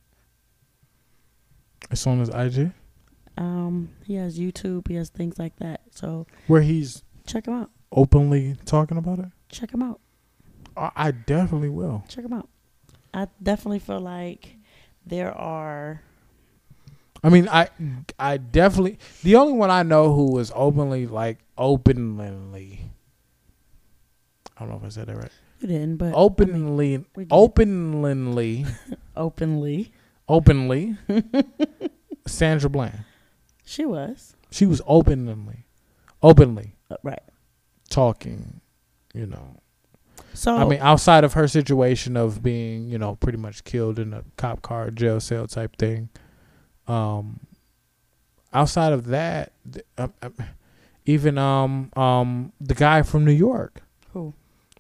[SPEAKER 1] It's on his I G.
[SPEAKER 2] Um, he has YouTube. He has things like that. So
[SPEAKER 1] where he's
[SPEAKER 2] check him out.
[SPEAKER 1] Openly talking about it.
[SPEAKER 2] Check him out.
[SPEAKER 1] I, I definitely will.
[SPEAKER 2] Check him out. I definitely feel like there are.
[SPEAKER 1] I mean, I I definitely the only one I know who was openly like openly. I don't know if I said that right.
[SPEAKER 2] You didn't, but
[SPEAKER 1] openly,
[SPEAKER 2] I mean,
[SPEAKER 1] openly,
[SPEAKER 2] openly,
[SPEAKER 1] openly. Sandra Bland.
[SPEAKER 2] She was.
[SPEAKER 1] She was openly, openly,
[SPEAKER 2] uh, right,
[SPEAKER 1] talking. You know.
[SPEAKER 2] So
[SPEAKER 1] I mean, outside of her situation of being, you know, pretty much killed in a cop car jail cell type thing. Um. Outside of that, uh, uh, even um um the guy from New York.
[SPEAKER 2] Who?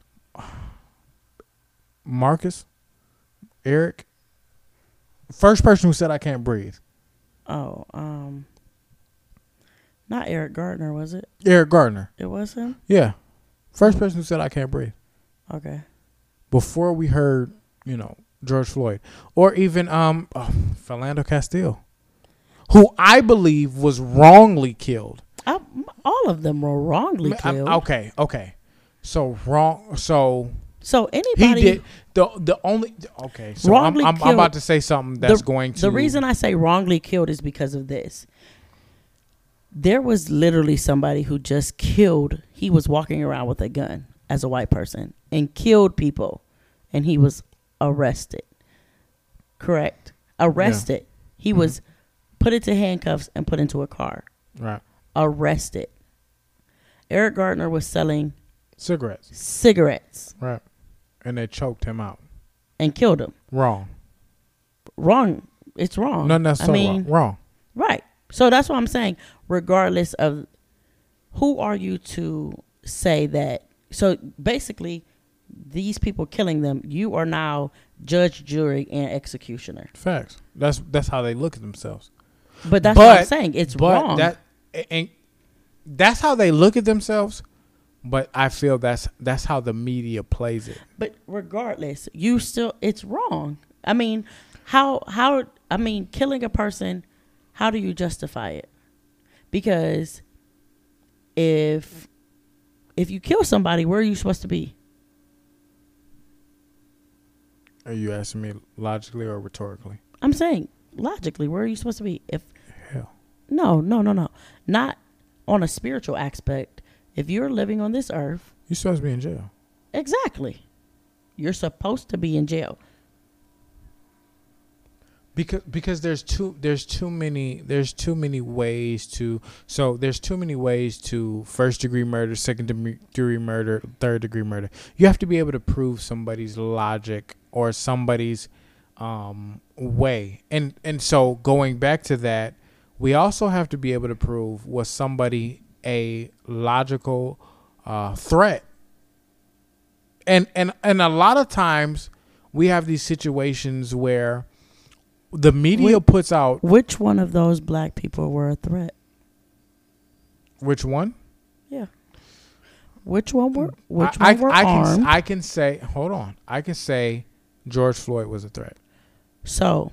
[SPEAKER 1] Marcus. Eric. First person who said I can't breathe.
[SPEAKER 2] Oh, um, not Eric Gardner, was it?
[SPEAKER 1] Eric Gardner.
[SPEAKER 2] It was him?
[SPEAKER 1] Yeah. First person who said I can't breathe.
[SPEAKER 2] Okay.
[SPEAKER 1] Before we heard, you know, George Floyd. Or even um oh, Philando Castile, who I believe was wrongly killed.
[SPEAKER 2] I, all of them were wrongly
[SPEAKER 1] I,
[SPEAKER 2] killed.
[SPEAKER 1] okay, okay. So wrong so
[SPEAKER 2] So anybody
[SPEAKER 1] he did the the only okay. So I'm, I'm, I'm about to say something that's
[SPEAKER 2] the,
[SPEAKER 1] going to.
[SPEAKER 2] The reason I say wrongly killed is because of this. There was literally somebody who just killed. He was walking around with a gun as a white person and killed people, and he was arrested. Correct. Arrested. Yeah. He mm-hmm. was put into handcuffs and put into a car.
[SPEAKER 1] Right.
[SPEAKER 2] Arrested. Eric Gardner was selling
[SPEAKER 1] cigarettes.
[SPEAKER 2] Cigarettes.
[SPEAKER 1] Right. And they choked him out.
[SPEAKER 2] And killed him.
[SPEAKER 1] Wrong.
[SPEAKER 2] Wrong. It's wrong.
[SPEAKER 1] No, that's so
[SPEAKER 2] I mean,
[SPEAKER 1] wrong. Wrong.
[SPEAKER 2] Right. So that's what I'm saying. Regardless of who are you to say that? So basically, these people killing them, you are now judge, jury, and executioner.
[SPEAKER 1] Facts. That's that's how they look at themselves.
[SPEAKER 2] But that's
[SPEAKER 1] but,
[SPEAKER 2] what I'm saying. It's
[SPEAKER 1] but
[SPEAKER 2] wrong.
[SPEAKER 1] That and that's how they look at themselves. But I feel that's that's how the media plays it.
[SPEAKER 2] But regardless, you still it's wrong. I mean, how how I mean, killing a person, how do you justify it? Because if if you kill somebody, where are you supposed to be?
[SPEAKER 1] Are you asking me logically or rhetorically?
[SPEAKER 2] I'm saying logically, where are you supposed to be? If
[SPEAKER 1] hell,
[SPEAKER 2] no, no, no, no, not on a spiritual aspect. If you're living on this earth,
[SPEAKER 1] you're supposed to be in jail.
[SPEAKER 2] Exactly, you're supposed to be in jail.
[SPEAKER 1] Because because there's too there's too many there's too many ways to so there's too many ways to first degree murder, second degree murder, third degree murder. You have to be able to prove somebody's logic or somebody's um, way, and and so going back to that, we also have to be able to prove, was somebody a logical uh, threat, and and and a lot of times we have these situations where the media
[SPEAKER 2] Which,
[SPEAKER 1] puts out.
[SPEAKER 2] Which one of those black people were a threat?
[SPEAKER 1] Which one?
[SPEAKER 2] Yeah. Which one were? Which
[SPEAKER 1] I,
[SPEAKER 2] one were
[SPEAKER 1] I, I
[SPEAKER 2] armed?
[SPEAKER 1] Can, I can say. Hold on. I can say George Floyd was a threat.
[SPEAKER 2] So,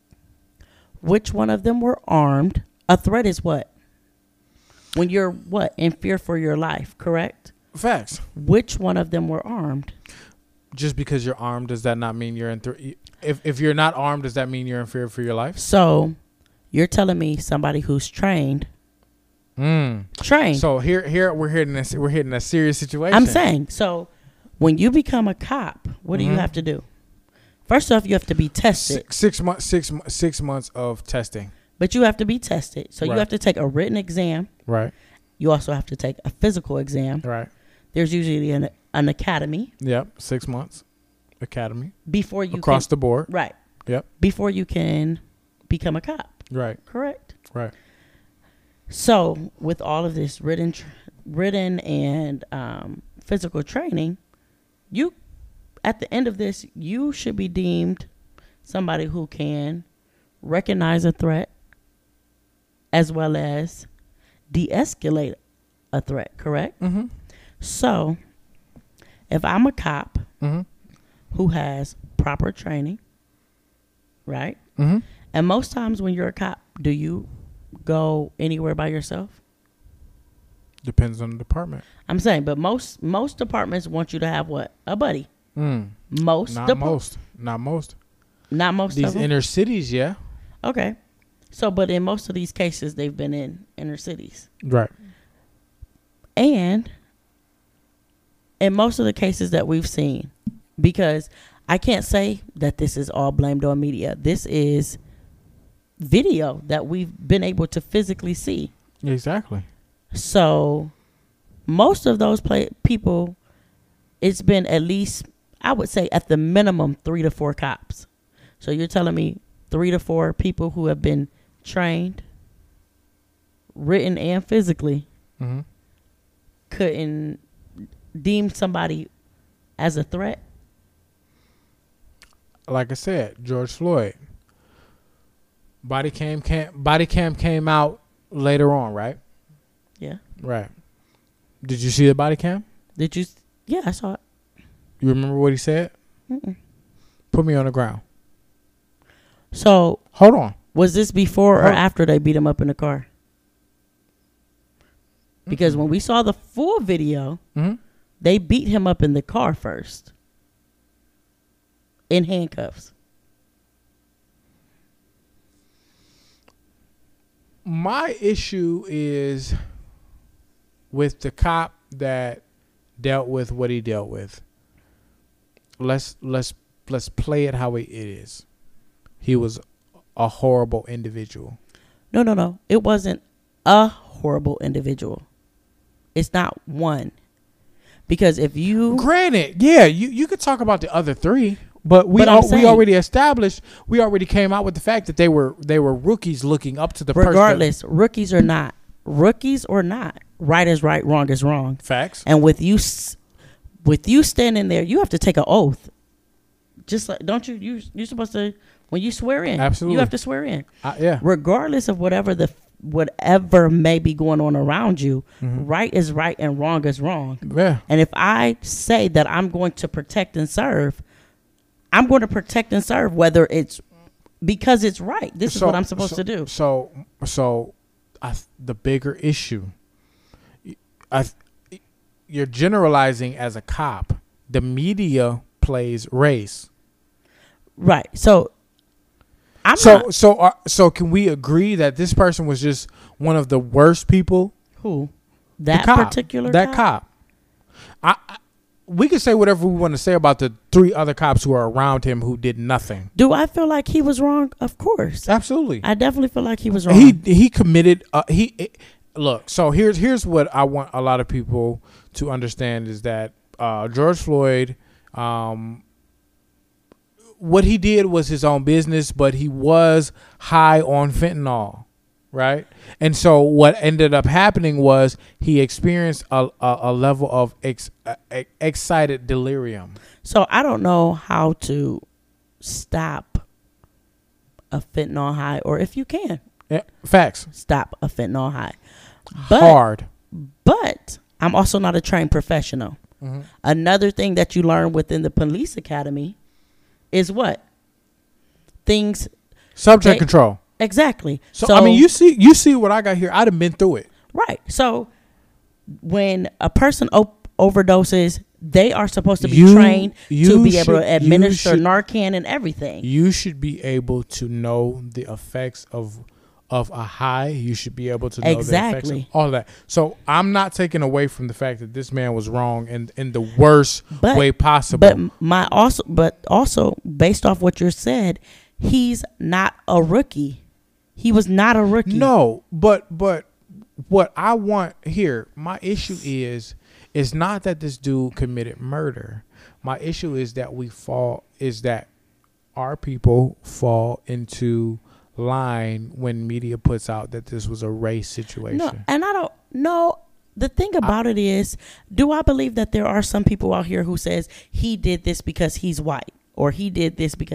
[SPEAKER 2] which one of them were armed? A threat is what? When you're what? In fear for your life, correct?
[SPEAKER 1] Facts.
[SPEAKER 2] Which one of them were armed?
[SPEAKER 1] Just because you're armed, does that not mean you're in? Th- if if you're not armed, does that mean you're in fear for your life?
[SPEAKER 2] So, you're telling me somebody who's trained,
[SPEAKER 1] mm.
[SPEAKER 2] trained.
[SPEAKER 1] So here here we're hitting a, we're hitting a serious situation.
[SPEAKER 2] I'm saying so. When you become a cop, what do
[SPEAKER 1] mm-hmm.
[SPEAKER 2] you have to do? First off, you have to be tested.
[SPEAKER 1] Six, six months, six six months of testing.
[SPEAKER 2] But you have to be tested. So
[SPEAKER 1] right.
[SPEAKER 2] you have to take a written exam.
[SPEAKER 1] Right.
[SPEAKER 2] You also have to take a physical exam.
[SPEAKER 1] Right.
[SPEAKER 2] There's usually an an academy.
[SPEAKER 1] Yep. Six months. Academy.
[SPEAKER 2] Before you
[SPEAKER 1] across
[SPEAKER 2] can,
[SPEAKER 1] the board.
[SPEAKER 2] Right.
[SPEAKER 1] Yep.
[SPEAKER 2] Before you can become a cop.
[SPEAKER 1] Right.
[SPEAKER 2] Correct.
[SPEAKER 1] Right.
[SPEAKER 2] So with all of this written, tr- written and um, physical training, you, at the end of this, you should be deemed somebody who can recognize a threat as well as de-escalate a threat, correct?
[SPEAKER 1] Mm-hmm.
[SPEAKER 2] So if I'm a cop
[SPEAKER 1] mm-hmm.
[SPEAKER 2] who has proper training, right?
[SPEAKER 1] Mm-hmm.
[SPEAKER 2] And most times when you're a cop, do you go anywhere by yourself?
[SPEAKER 1] Depends on the department.
[SPEAKER 2] I'm saying, but most most departments want you to have what? A buddy.
[SPEAKER 1] Mm.
[SPEAKER 2] Most.
[SPEAKER 1] Not
[SPEAKER 2] dep-
[SPEAKER 1] most. Not most.
[SPEAKER 2] Not most
[SPEAKER 1] These
[SPEAKER 2] of them?
[SPEAKER 1] inner cities, yeah.
[SPEAKER 2] Okay. So, but in most of these cases, they've been in inner cities.
[SPEAKER 1] Right.
[SPEAKER 2] And in most of the cases that we've seen, because I can't say that this is all blamed on media. This is video that we've been able to physically see.
[SPEAKER 1] Exactly.
[SPEAKER 2] So most of those play- people, it's been at least, I would say at the minimum, three to four cops. So you're telling me three to four people who have been trained, written and physically,
[SPEAKER 1] mm-hmm.
[SPEAKER 2] couldn't deem somebody as a threat?
[SPEAKER 1] Like I said, George Floyd. Body cam cam body cam came out later on, right?
[SPEAKER 2] Yeah.
[SPEAKER 1] Right. Did you see the body cam?
[SPEAKER 2] Did you? Yeah, I saw it.
[SPEAKER 1] You remember what he said?
[SPEAKER 2] Mm-mm.
[SPEAKER 1] Put me on the ground.
[SPEAKER 2] So
[SPEAKER 1] hold on.
[SPEAKER 2] Was this before or
[SPEAKER 1] hold
[SPEAKER 2] after they beat him up in the car? Because mm-hmm. when we saw the full video,
[SPEAKER 1] mm-hmm.
[SPEAKER 2] they beat him up in the car first. In handcuffs.
[SPEAKER 1] My issue is with the cop that dealt with what he dealt with. Let's let's let's play it how it is. He was a horrible individual.
[SPEAKER 2] No, no, no. It wasn't a horrible individual. It's not one. Because if you
[SPEAKER 1] Granted, yeah, you, you could talk about the other three. But we
[SPEAKER 2] but
[SPEAKER 1] al-
[SPEAKER 2] saying,
[SPEAKER 1] we already established, we already came out with the fact that they were they were rookies looking up to the
[SPEAKER 2] regardless,
[SPEAKER 1] person.
[SPEAKER 2] rookies or not, rookies or not, right is right, wrong is wrong.
[SPEAKER 1] Facts.
[SPEAKER 2] And with you, with you standing there, you have to take an oath. Just like, don't you? You you're supposed to, when you swear in.
[SPEAKER 1] Absolutely.
[SPEAKER 2] You have to swear in.
[SPEAKER 1] Uh, yeah.
[SPEAKER 2] Regardless of whatever the whatever may be going on around you,
[SPEAKER 1] mm-hmm.
[SPEAKER 2] right is right and wrong is wrong.
[SPEAKER 1] Yeah.
[SPEAKER 2] And if I say that I'm going to protect and serve, I'm going to protect and serve whether it's because it's right. This so, is what I'm supposed
[SPEAKER 1] so,
[SPEAKER 2] to do.
[SPEAKER 1] So, so I, the bigger issue, I, you're generalizing as a cop. The media plays race.
[SPEAKER 2] Right. So, I'm
[SPEAKER 1] so
[SPEAKER 2] not,
[SPEAKER 1] so uh, so can we agree that this person was just one of the worst people?
[SPEAKER 2] Who? That
[SPEAKER 1] cop,
[SPEAKER 2] particular
[SPEAKER 1] that
[SPEAKER 2] cop?
[SPEAKER 1] cop. I, I we can say whatever we want to say about the three other cops who are around him who did nothing.
[SPEAKER 2] Do I feel like he was wrong? Of course.
[SPEAKER 1] Absolutely.
[SPEAKER 2] I definitely feel like he was wrong.
[SPEAKER 1] He he committed uh, he it, look, so here's here's what I want a lot of people to understand is that uh, George Floyd um what he did was his own business, but he was high on fentanyl, right? And so what ended up happening was he experienced a, a, a level of ex, uh, excited delirium.
[SPEAKER 2] So I don't know how to stop a fentanyl high, or if you can.
[SPEAKER 1] Yeah, facts.
[SPEAKER 2] Stop a fentanyl high. But,
[SPEAKER 1] Hard.
[SPEAKER 2] But I'm also not a trained professional.
[SPEAKER 1] Mm-hmm.
[SPEAKER 2] Another thing that you learn within the police academy is what? Things.
[SPEAKER 1] Subject
[SPEAKER 2] they,
[SPEAKER 1] control.
[SPEAKER 2] Exactly.
[SPEAKER 1] So,
[SPEAKER 2] so
[SPEAKER 1] I mean, you see, you see what I got here. I'd have been through it.
[SPEAKER 2] Right. So when a person op- overdoses, they are supposed to be
[SPEAKER 1] you,
[SPEAKER 2] trained
[SPEAKER 1] you
[SPEAKER 2] to be
[SPEAKER 1] should,
[SPEAKER 2] able to administer
[SPEAKER 1] should,
[SPEAKER 2] Narcan and everything.
[SPEAKER 1] You should be able to know the effects of of a high. You should be able to know
[SPEAKER 2] exactly.
[SPEAKER 1] the effects of all of that. So I'm not taking away from the fact that this man was wrong in, in the worst
[SPEAKER 2] but,
[SPEAKER 1] way possible.
[SPEAKER 2] But my also, but also based off what you said, he's not a rookie. He was not a rookie.
[SPEAKER 1] No, but but what I want here, my issue is is not that this dude committed murder. My issue is that we fall is that our people fall into line when media puts out that this was a race situation.
[SPEAKER 2] No, and I don't know. The thing about I, it is, do I believe that there are some people out here who says he did this because he's white or he did this because?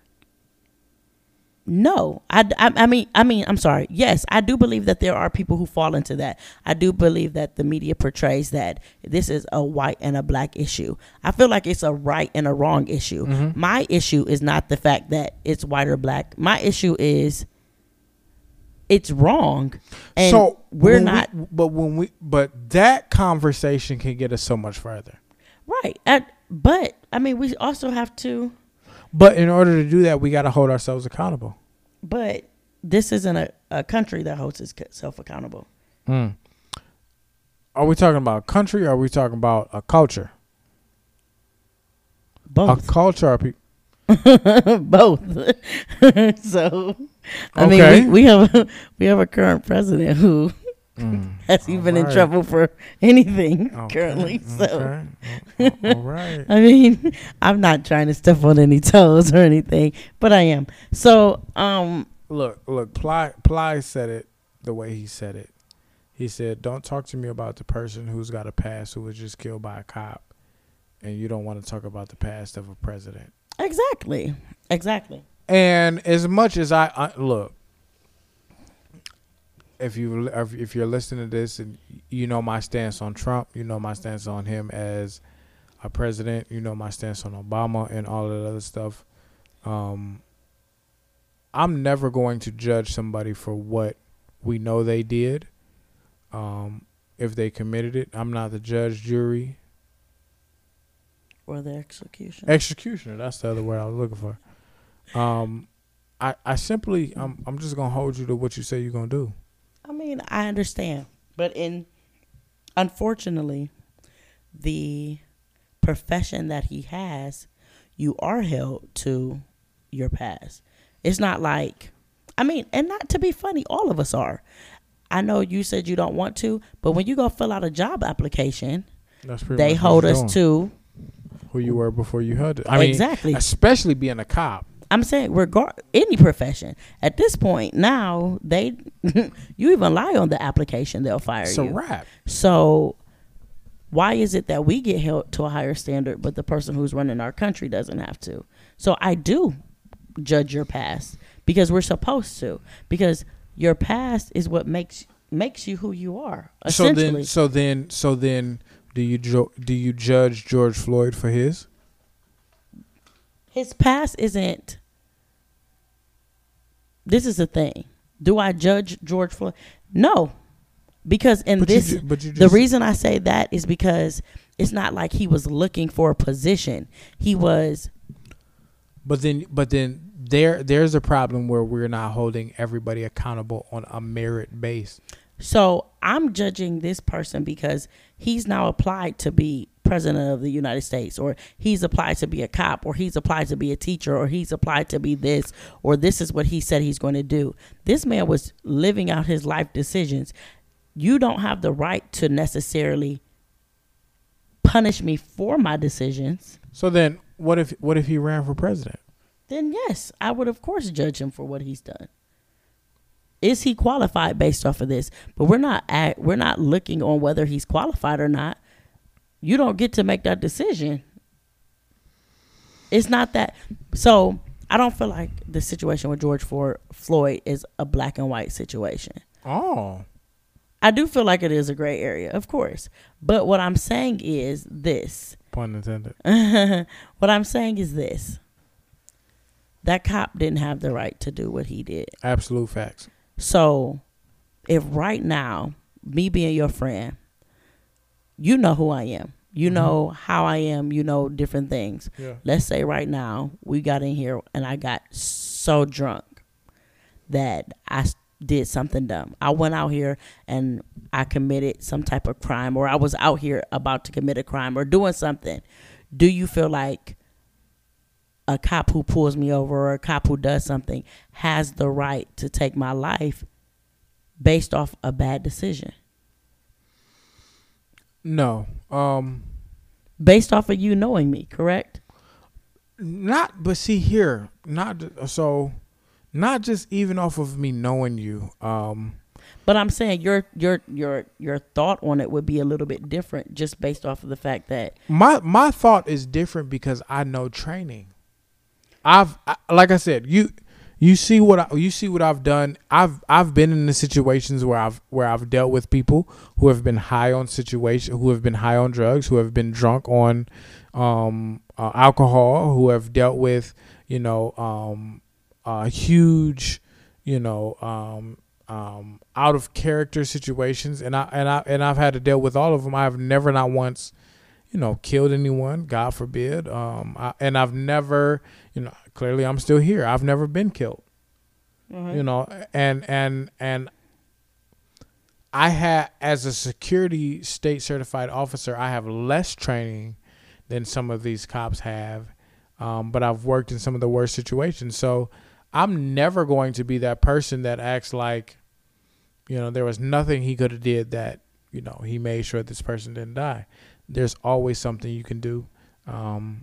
[SPEAKER 2] No, I, I, I mean, I mean, I'm sorry. Yes, I do believe that there are people who fall into that. I do believe that the media portrays that this is a white and a black issue. I feel like it's a right and a wrong issue. Mm-hmm. My issue is not the fact that it's white or black. My issue is it's wrong. And
[SPEAKER 1] so
[SPEAKER 2] we're not.
[SPEAKER 1] We, but when we, but that conversation can get us so much further.
[SPEAKER 2] Right. And, but I mean, we also have to.
[SPEAKER 1] But in order to do that, we got to hold ourselves accountable.
[SPEAKER 2] But this isn't a, a country that holds itself accountable.
[SPEAKER 1] Mm. Are we talking about a country or are we talking about a culture?
[SPEAKER 2] Both.
[SPEAKER 1] A culture or people?
[SPEAKER 2] Both. So, I
[SPEAKER 1] okay.
[SPEAKER 2] mean, we, we have a, we have a current president who mm. has even right. in trouble for anything okay. currently. So,
[SPEAKER 1] okay. oh, all right.
[SPEAKER 2] I mean, I'm not trying to step on any toes or anything, but I am. So, um,
[SPEAKER 1] look, look, Ply, Ply said it the way he said it. He said, "Don't talk to me about the person who's got a past who was just killed by a cop, and you don't want to talk about the past of a president."
[SPEAKER 2] Exactly. Exactly.
[SPEAKER 1] And as much as I uh, look. If you if you're listening to this and you know my stance on Trump, you know my stance on him as a president, you know my stance on Obama and all of that other stuff. Um, I'm never going to judge somebody for what we know they did. Um, if they committed it, I'm not the judge, jury,
[SPEAKER 2] or the executioner.
[SPEAKER 1] Executioner. That's the other word I was looking for. Um, I I simply I'm I'm just gonna hold you to what you say you're gonna do.
[SPEAKER 2] I mean, I understand, but in unfortunately, the profession that he has, you are held to your past. It's not like, I mean, and not to be funny, all of us are. I know you said you don't want to, but when you go fill out a job application,
[SPEAKER 1] That's pretty
[SPEAKER 2] they
[SPEAKER 1] much
[SPEAKER 2] hold
[SPEAKER 1] what
[SPEAKER 2] us
[SPEAKER 1] doing.
[SPEAKER 2] to
[SPEAKER 1] who you were before you held it. I mean,
[SPEAKER 2] exactly.
[SPEAKER 1] Especially being a cop.
[SPEAKER 2] I'm saying regard any profession. At this point now, they you even lie on the application, they'll fire
[SPEAKER 1] It's
[SPEAKER 2] you.
[SPEAKER 1] a wrap.
[SPEAKER 2] So why is it that we get held to a higher standard, but the person who's running our country doesn't have to? So I do judge your past because we're supposed to, because your past is what makes makes you who you are.
[SPEAKER 1] So
[SPEAKER 2] Essentially.
[SPEAKER 1] then, so then, so then, do you jo- do you judge George Floyd for his?
[SPEAKER 2] His past isn't. This is the thing. Do I judge George Floyd? No, because in
[SPEAKER 1] But
[SPEAKER 2] this,
[SPEAKER 1] you, ju- but you
[SPEAKER 2] the
[SPEAKER 1] just,
[SPEAKER 2] reason I say that is because it's not like he was looking for a position. He was.
[SPEAKER 1] But then, but then there, there's a problem where we're not holding everybody accountable on a merit base.
[SPEAKER 2] So I'm judging this person because he's now applied to be president of the United States, or he's applied to be a cop, or he's applied to be a teacher, or he's applied to be this, or this is what he said he's going to do. This man was living out his life decisions. You don't have the right to necessarily punish me for my decisions.
[SPEAKER 1] So then, what if what if he ran for president?
[SPEAKER 2] Then yes, I would of course judge him for what he's done. Is he qualified based off of this? But we're not at, we're not looking on whether he's qualified or not. You don't get to make that decision. It's not that. So I don't feel like the situation with George Floyd is a black and white situation.
[SPEAKER 1] Oh,
[SPEAKER 2] I do feel like it is a gray area, of course. But what I'm saying is this.
[SPEAKER 1] pun intended.
[SPEAKER 2] What I'm saying is this. That cop didn't have the right to do what he did.
[SPEAKER 1] Absolute facts.
[SPEAKER 2] So if right now, me being your friend, you know who I am. You know mm-hmm. how I am. You know different things.
[SPEAKER 1] Yeah.
[SPEAKER 2] Let's say right now we got in here and I got so drunk that I did something dumb. I went out here and I committed some type of crime, or I was out here about to commit a crime or doing something. Do you feel like a cop who pulls me over or a cop who does something has the right to take my life based off a bad decision?
[SPEAKER 1] No. Um,
[SPEAKER 2] based off of you knowing me, correct?
[SPEAKER 1] Not, but see here, not so, not just even off of me knowing you. Um,
[SPEAKER 2] but I'm saying your your your your thought on it would be a little bit different just based off of the fact that
[SPEAKER 1] my my thought is different because I know training. I've I, like I said, you you see what I, you see what I've done. I've I've been in the situations where I've where I've dealt with people who have been high on situation, who have been high on drugs, who have been drunk on um, uh, alcohol, who have dealt with you know um, uh, huge you know um, um, out of character situations, and I and I and I've had to deal with all of them. I've never not once you know killed anyone, God forbid, um, I, and I've never. You know, clearly I'm still here. I've never been killed. Mm-hmm. You know, and and and I had, as a security state certified officer, I have less training than some of these cops have. Um, but I've worked in some of the worst situations. So I'm never going to be that person that acts like, you know, there was nothing he could have did that, you know, he made sure this person didn't die. There's always something you can do. Um,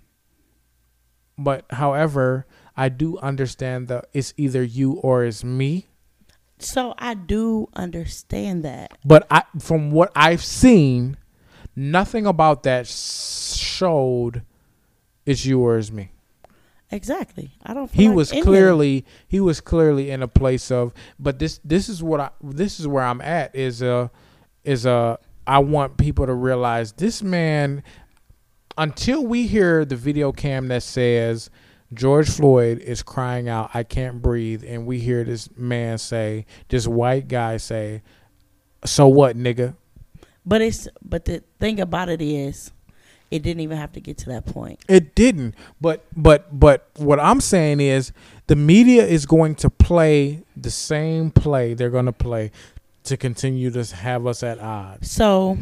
[SPEAKER 1] But however, I do understand that it's either you or it's me.
[SPEAKER 2] So I do understand that.
[SPEAKER 1] But I, from what I've seen, nothing about that showed it's you or it's me.
[SPEAKER 2] Exactly. I don't. Feel
[SPEAKER 1] he
[SPEAKER 2] like
[SPEAKER 1] was clearly he was clearly in a place of. But this this is what I this is where I'm at is a is a I want people to realize this man. Until we hear the video cam that says George Floyd is crying out, I can't breathe, and we hear this man say, this white guy say, so what, nigga?
[SPEAKER 2] But it's but the thing about it is, it didn't even have to get to that point.
[SPEAKER 1] It didn't. But but but what I'm saying is the media is going to play the same play they're going to play to continue to have us at odds.
[SPEAKER 2] So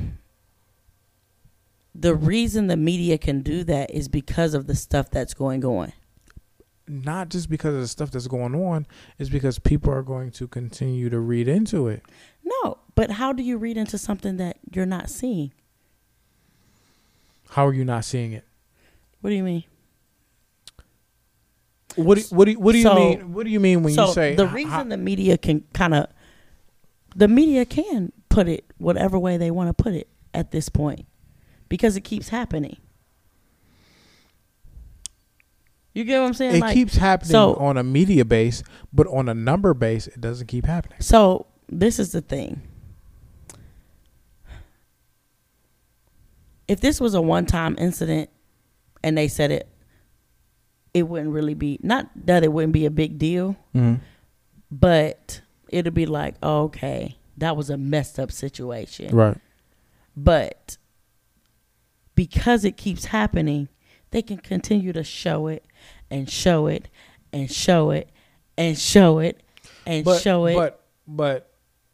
[SPEAKER 2] the reason the media can do that is because of the stuff that's going on.
[SPEAKER 1] Not just because of the stuff that's going on, it's because people are going to continue to read into it.
[SPEAKER 2] No, but how do you read into something that you're not seeing?
[SPEAKER 1] How are you not seeing it?
[SPEAKER 2] What do you mean?
[SPEAKER 1] What do, what do, what do you
[SPEAKER 2] so,
[SPEAKER 1] mean? What do you mean when
[SPEAKER 2] so
[SPEAKER 1] you say
[SPEAKER 2] the reason how, the media can kind of the media can put it whatever way they want to put it at this point because it keeps happening. You get what I'm saying?
[SPEAKER 1] It
[SPEAKER 2] like,
[SPEAKER 1] keeps happening
[SPEAKER 2] so,
[SPEAKER 1] on a media base, but on a number base, it doesn't keep happening.
[SPEAKER 2] So this is the thing. If this was a one-time incident and they said it, it wouldn't really be, not that it wouldn't be a big deal,
[SPEAKER 1] mm-hmm.
[SPEAKER 2] but it'd be like, oh, okay, that was a messed up situation.
[SPEAKER 1] Right.
[SPEAKER 2] But because it keeps happening, they can continue to show it and show it and show it and show it and
[SPEAKER 1] but,
[SPEAKER 2] show it.
[SPEAKER 1] But but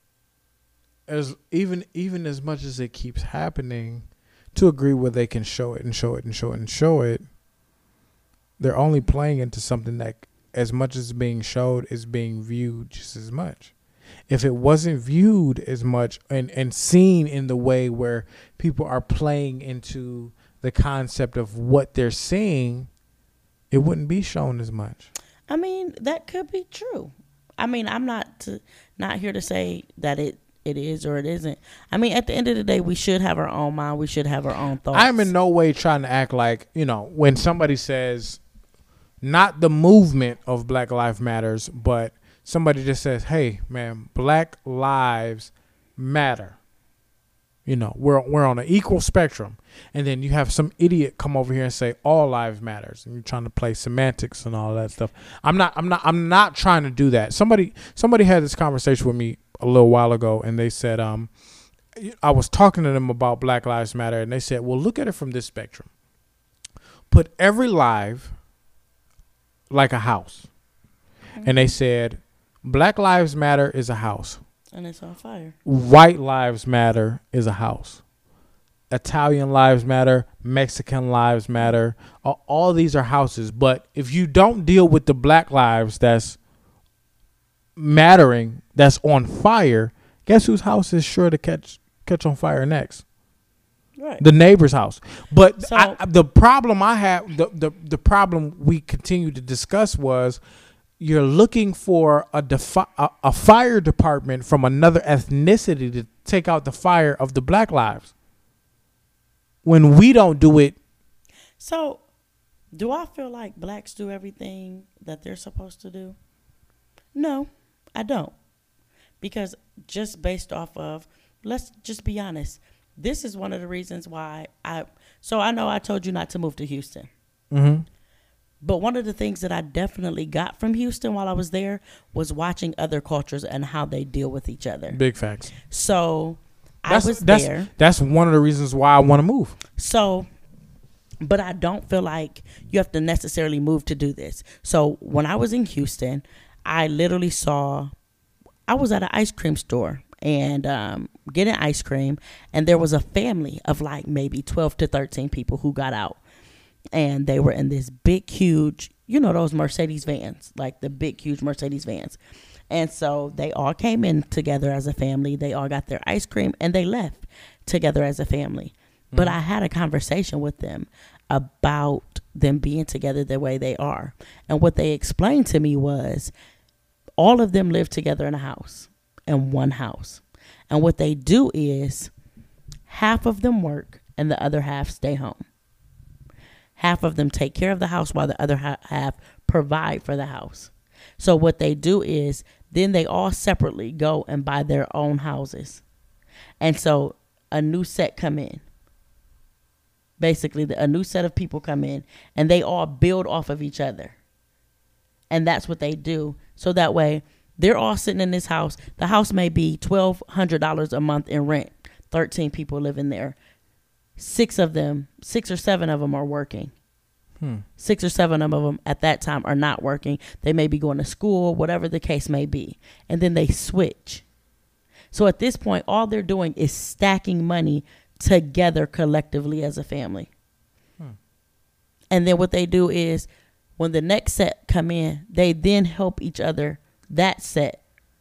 [SPEAKER 1] as even even as much as it keeps happening, to agree where they can show it and show it and show it and show it, they're only playing into something that, as much as being showed, is being viewed just as much. If it wasn't viewed as much and, and seen in the way where people are playing into the concept of what they're seeing, it wouldn't be shown as much.
[SPEAKER 2] I mean, that could be true. I mean, I'm not to, not here to say that it, it is or it isn't. I mean, at the end of the day, we should have our own mind. We should have our own thoughts.
[SPEAKER 1] I'm in no way trying to act like, you know, when somebody says, not the movement of Black Lives Matters, but somebody just says, hey, man, Black Lives Matter. You know, we're we're on an equal spectrum. And then you have some idiot come over here and say all lives matters, and you're trying to play semantics and all that stuff. I'm not I'm not I'm not trying to do that. Somebody somebody had this conversation with me a little while ago, and they said um I was talking to them about Black Lives Matter, and they said, well, look at it from this spectrum. Put every life like a house. Mm-hmm. And they said Black Lives Matter is a house.
[SPEAKER 2] And it's on fire.
[SPEAKER 1] White Lives Matter is a house. Italian Lives Matter, Mexican Lives Matter. All, all these are houses. But if you don't deal with the Black lives that's mattering, that's on fire, guess whose house is sure to catch catch on fire next?
[SPEAKER 2] Right.
[SPEAKER 1] The neighbor's house. But
[SPEAKER 2] so,
[SPEAKER 1] I, the problem I have, the, the, the problem we continue to discuss was, you're looking for a, defi- a a fire department from another ethnicity to take out the fire of the Black lives, when we don't do it.
[SPEAKER 2] So, do I feel like blacks do everything that they're supposed to do? No, I don't. Because just based off of, let's just be honest, this is one of the reasons why I, so I know I told you not to move to Houston.
[SPEAKER 1] Mm-hmm.
[SPEAKER 2] But one of the things that I definitely got from Houston while I was there was watching other cultures and how they deal with each other.
[SPEAKER 1] Big facts.
[SPEAKER 2] So
[SPEAKER 1] that's,
[SPEAKER 2] I was
[SPEAKER 1] that's,
[SPEAKER 2] there.
[SPEAKER 1] That's one of the reasons why I want to move.
[SPEAKER 2] So, but I don't feel like you have to necessarily move to do this. So when I was in Houston, I literally saw, I was at an ice cream store and um, getting ice cream, and there was a family of like maybe twelve to thirteen people who got out. And they were in this big, huge, you know, those Mercedes vans, like the big, huge Mercedes vans. And so they all came in together as a family. They all got their ice cream and they left together as a family. Mm-hmm. But I had a conversation with them about them being together the way they are. And what they explained to me was all of them live together in a house, in one house. And what they do is half of them work and the other half stay home. Half of them take care of the house while the other ha- half provide for the house. So what they do is then they all separately go and buy their own houses. And so a new set come in. Basically, the, a new set of people come in and they all build off of each other. And that's what they do. So that way they're all sitting in this house. The house may be twelve hundred dollars a month in rent. thirteen people live in there. Six of them, six or seven of them are working. Hmm. Six or seven of them at that time are not working. They may be going to school, whatever the case may be. And then they switch. So at this point, all they're doing is stacking money together collectively as a family. Hmm. And then what they do is when the next set come in, they then help each other, that set,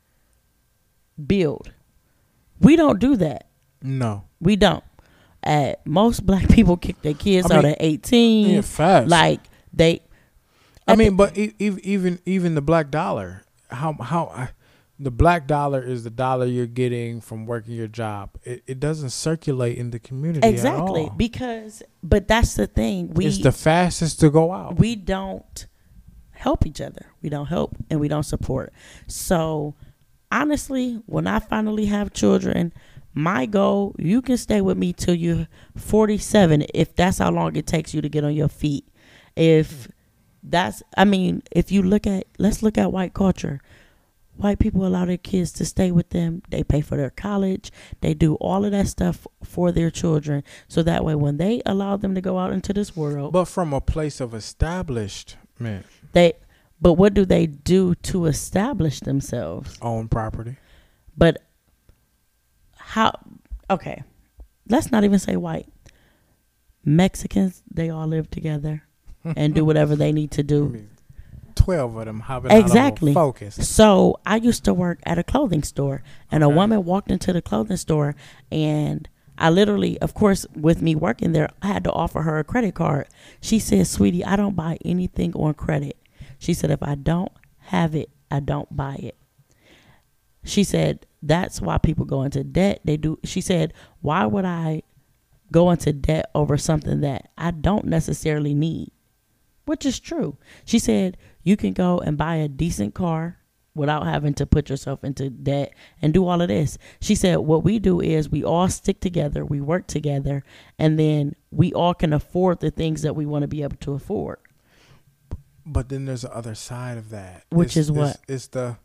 [SPEAKER 2] build. We don't do that.
[SPEAKER 1] No.
[SPEAKER 2] We don't. At most black people kick their kids I mean, out at eighteen.
[SPEAKER 1] Yeah, fast.
[SPEAKER 2] Like they,
[SPEAKER 1] I mean, but e- even even the black dollar, how how I, the black dollar is the dollar you're getting from working your job. It, it doesn't circulate in the community
[SPEAKER 2] exactly
[SPEAKER 1] at all.
[SPEAKER 2] because, but that's the thing. We
[SPEAKER 1] it's the fastest to go out.
[SPEAKER 2] We don't help each other. We don't help and we don't support. So honestly, when I finally have children, my goal, you can stay with me till you're forty-seven if that's how long it takes you to get on your feet. If that's, I mean, if you look at, let's look at white culture. White people allow their kids to stay with them. They pay for their college. They do all of that stuff for their children. So that way, when they allow them to go out into this world.
[SPEAKER 1] But from a place of establishment.
[SPEAKER 2] They, but what do they do to establish themselves?
[SPEAKER 1] Own property.
[SPEAKER 2] But how, okay, let's not even say white. Mexicans, they all live together and do whatever they need to do.
[SPEAKER 1] I mean, twelve of them hopping
[SPEAKER 2] exactly.
[SPEAKER 1] out of a Focus.
[SPEAKER 2] So I used to work at a clothing store, and okay. a woman walked into the clothing store, and I literally, of course, with me working there, I had to offer her a credit card. She said, "Sweetie, I don't buy anything on credit." She said, "If I don't have it, I don't buy it." She said, "That's why people go into debt." They do. She said, "Why would I go into debt over something that I don't necessarily need?" Which is true. She said, you can go and buy a decent car without having to put yourself into debt and do all of this. She said, what we do is we all stick together, we work together, and then we all can afford the things that we want to be able to afford.
[SPEAKER 1] But then there's the other side of that.
[SPEAKER 2] Which
[SPEAKER 1] it's,
[SPEAKER 2] is what?
[SPEAKER 1] It's, it's the,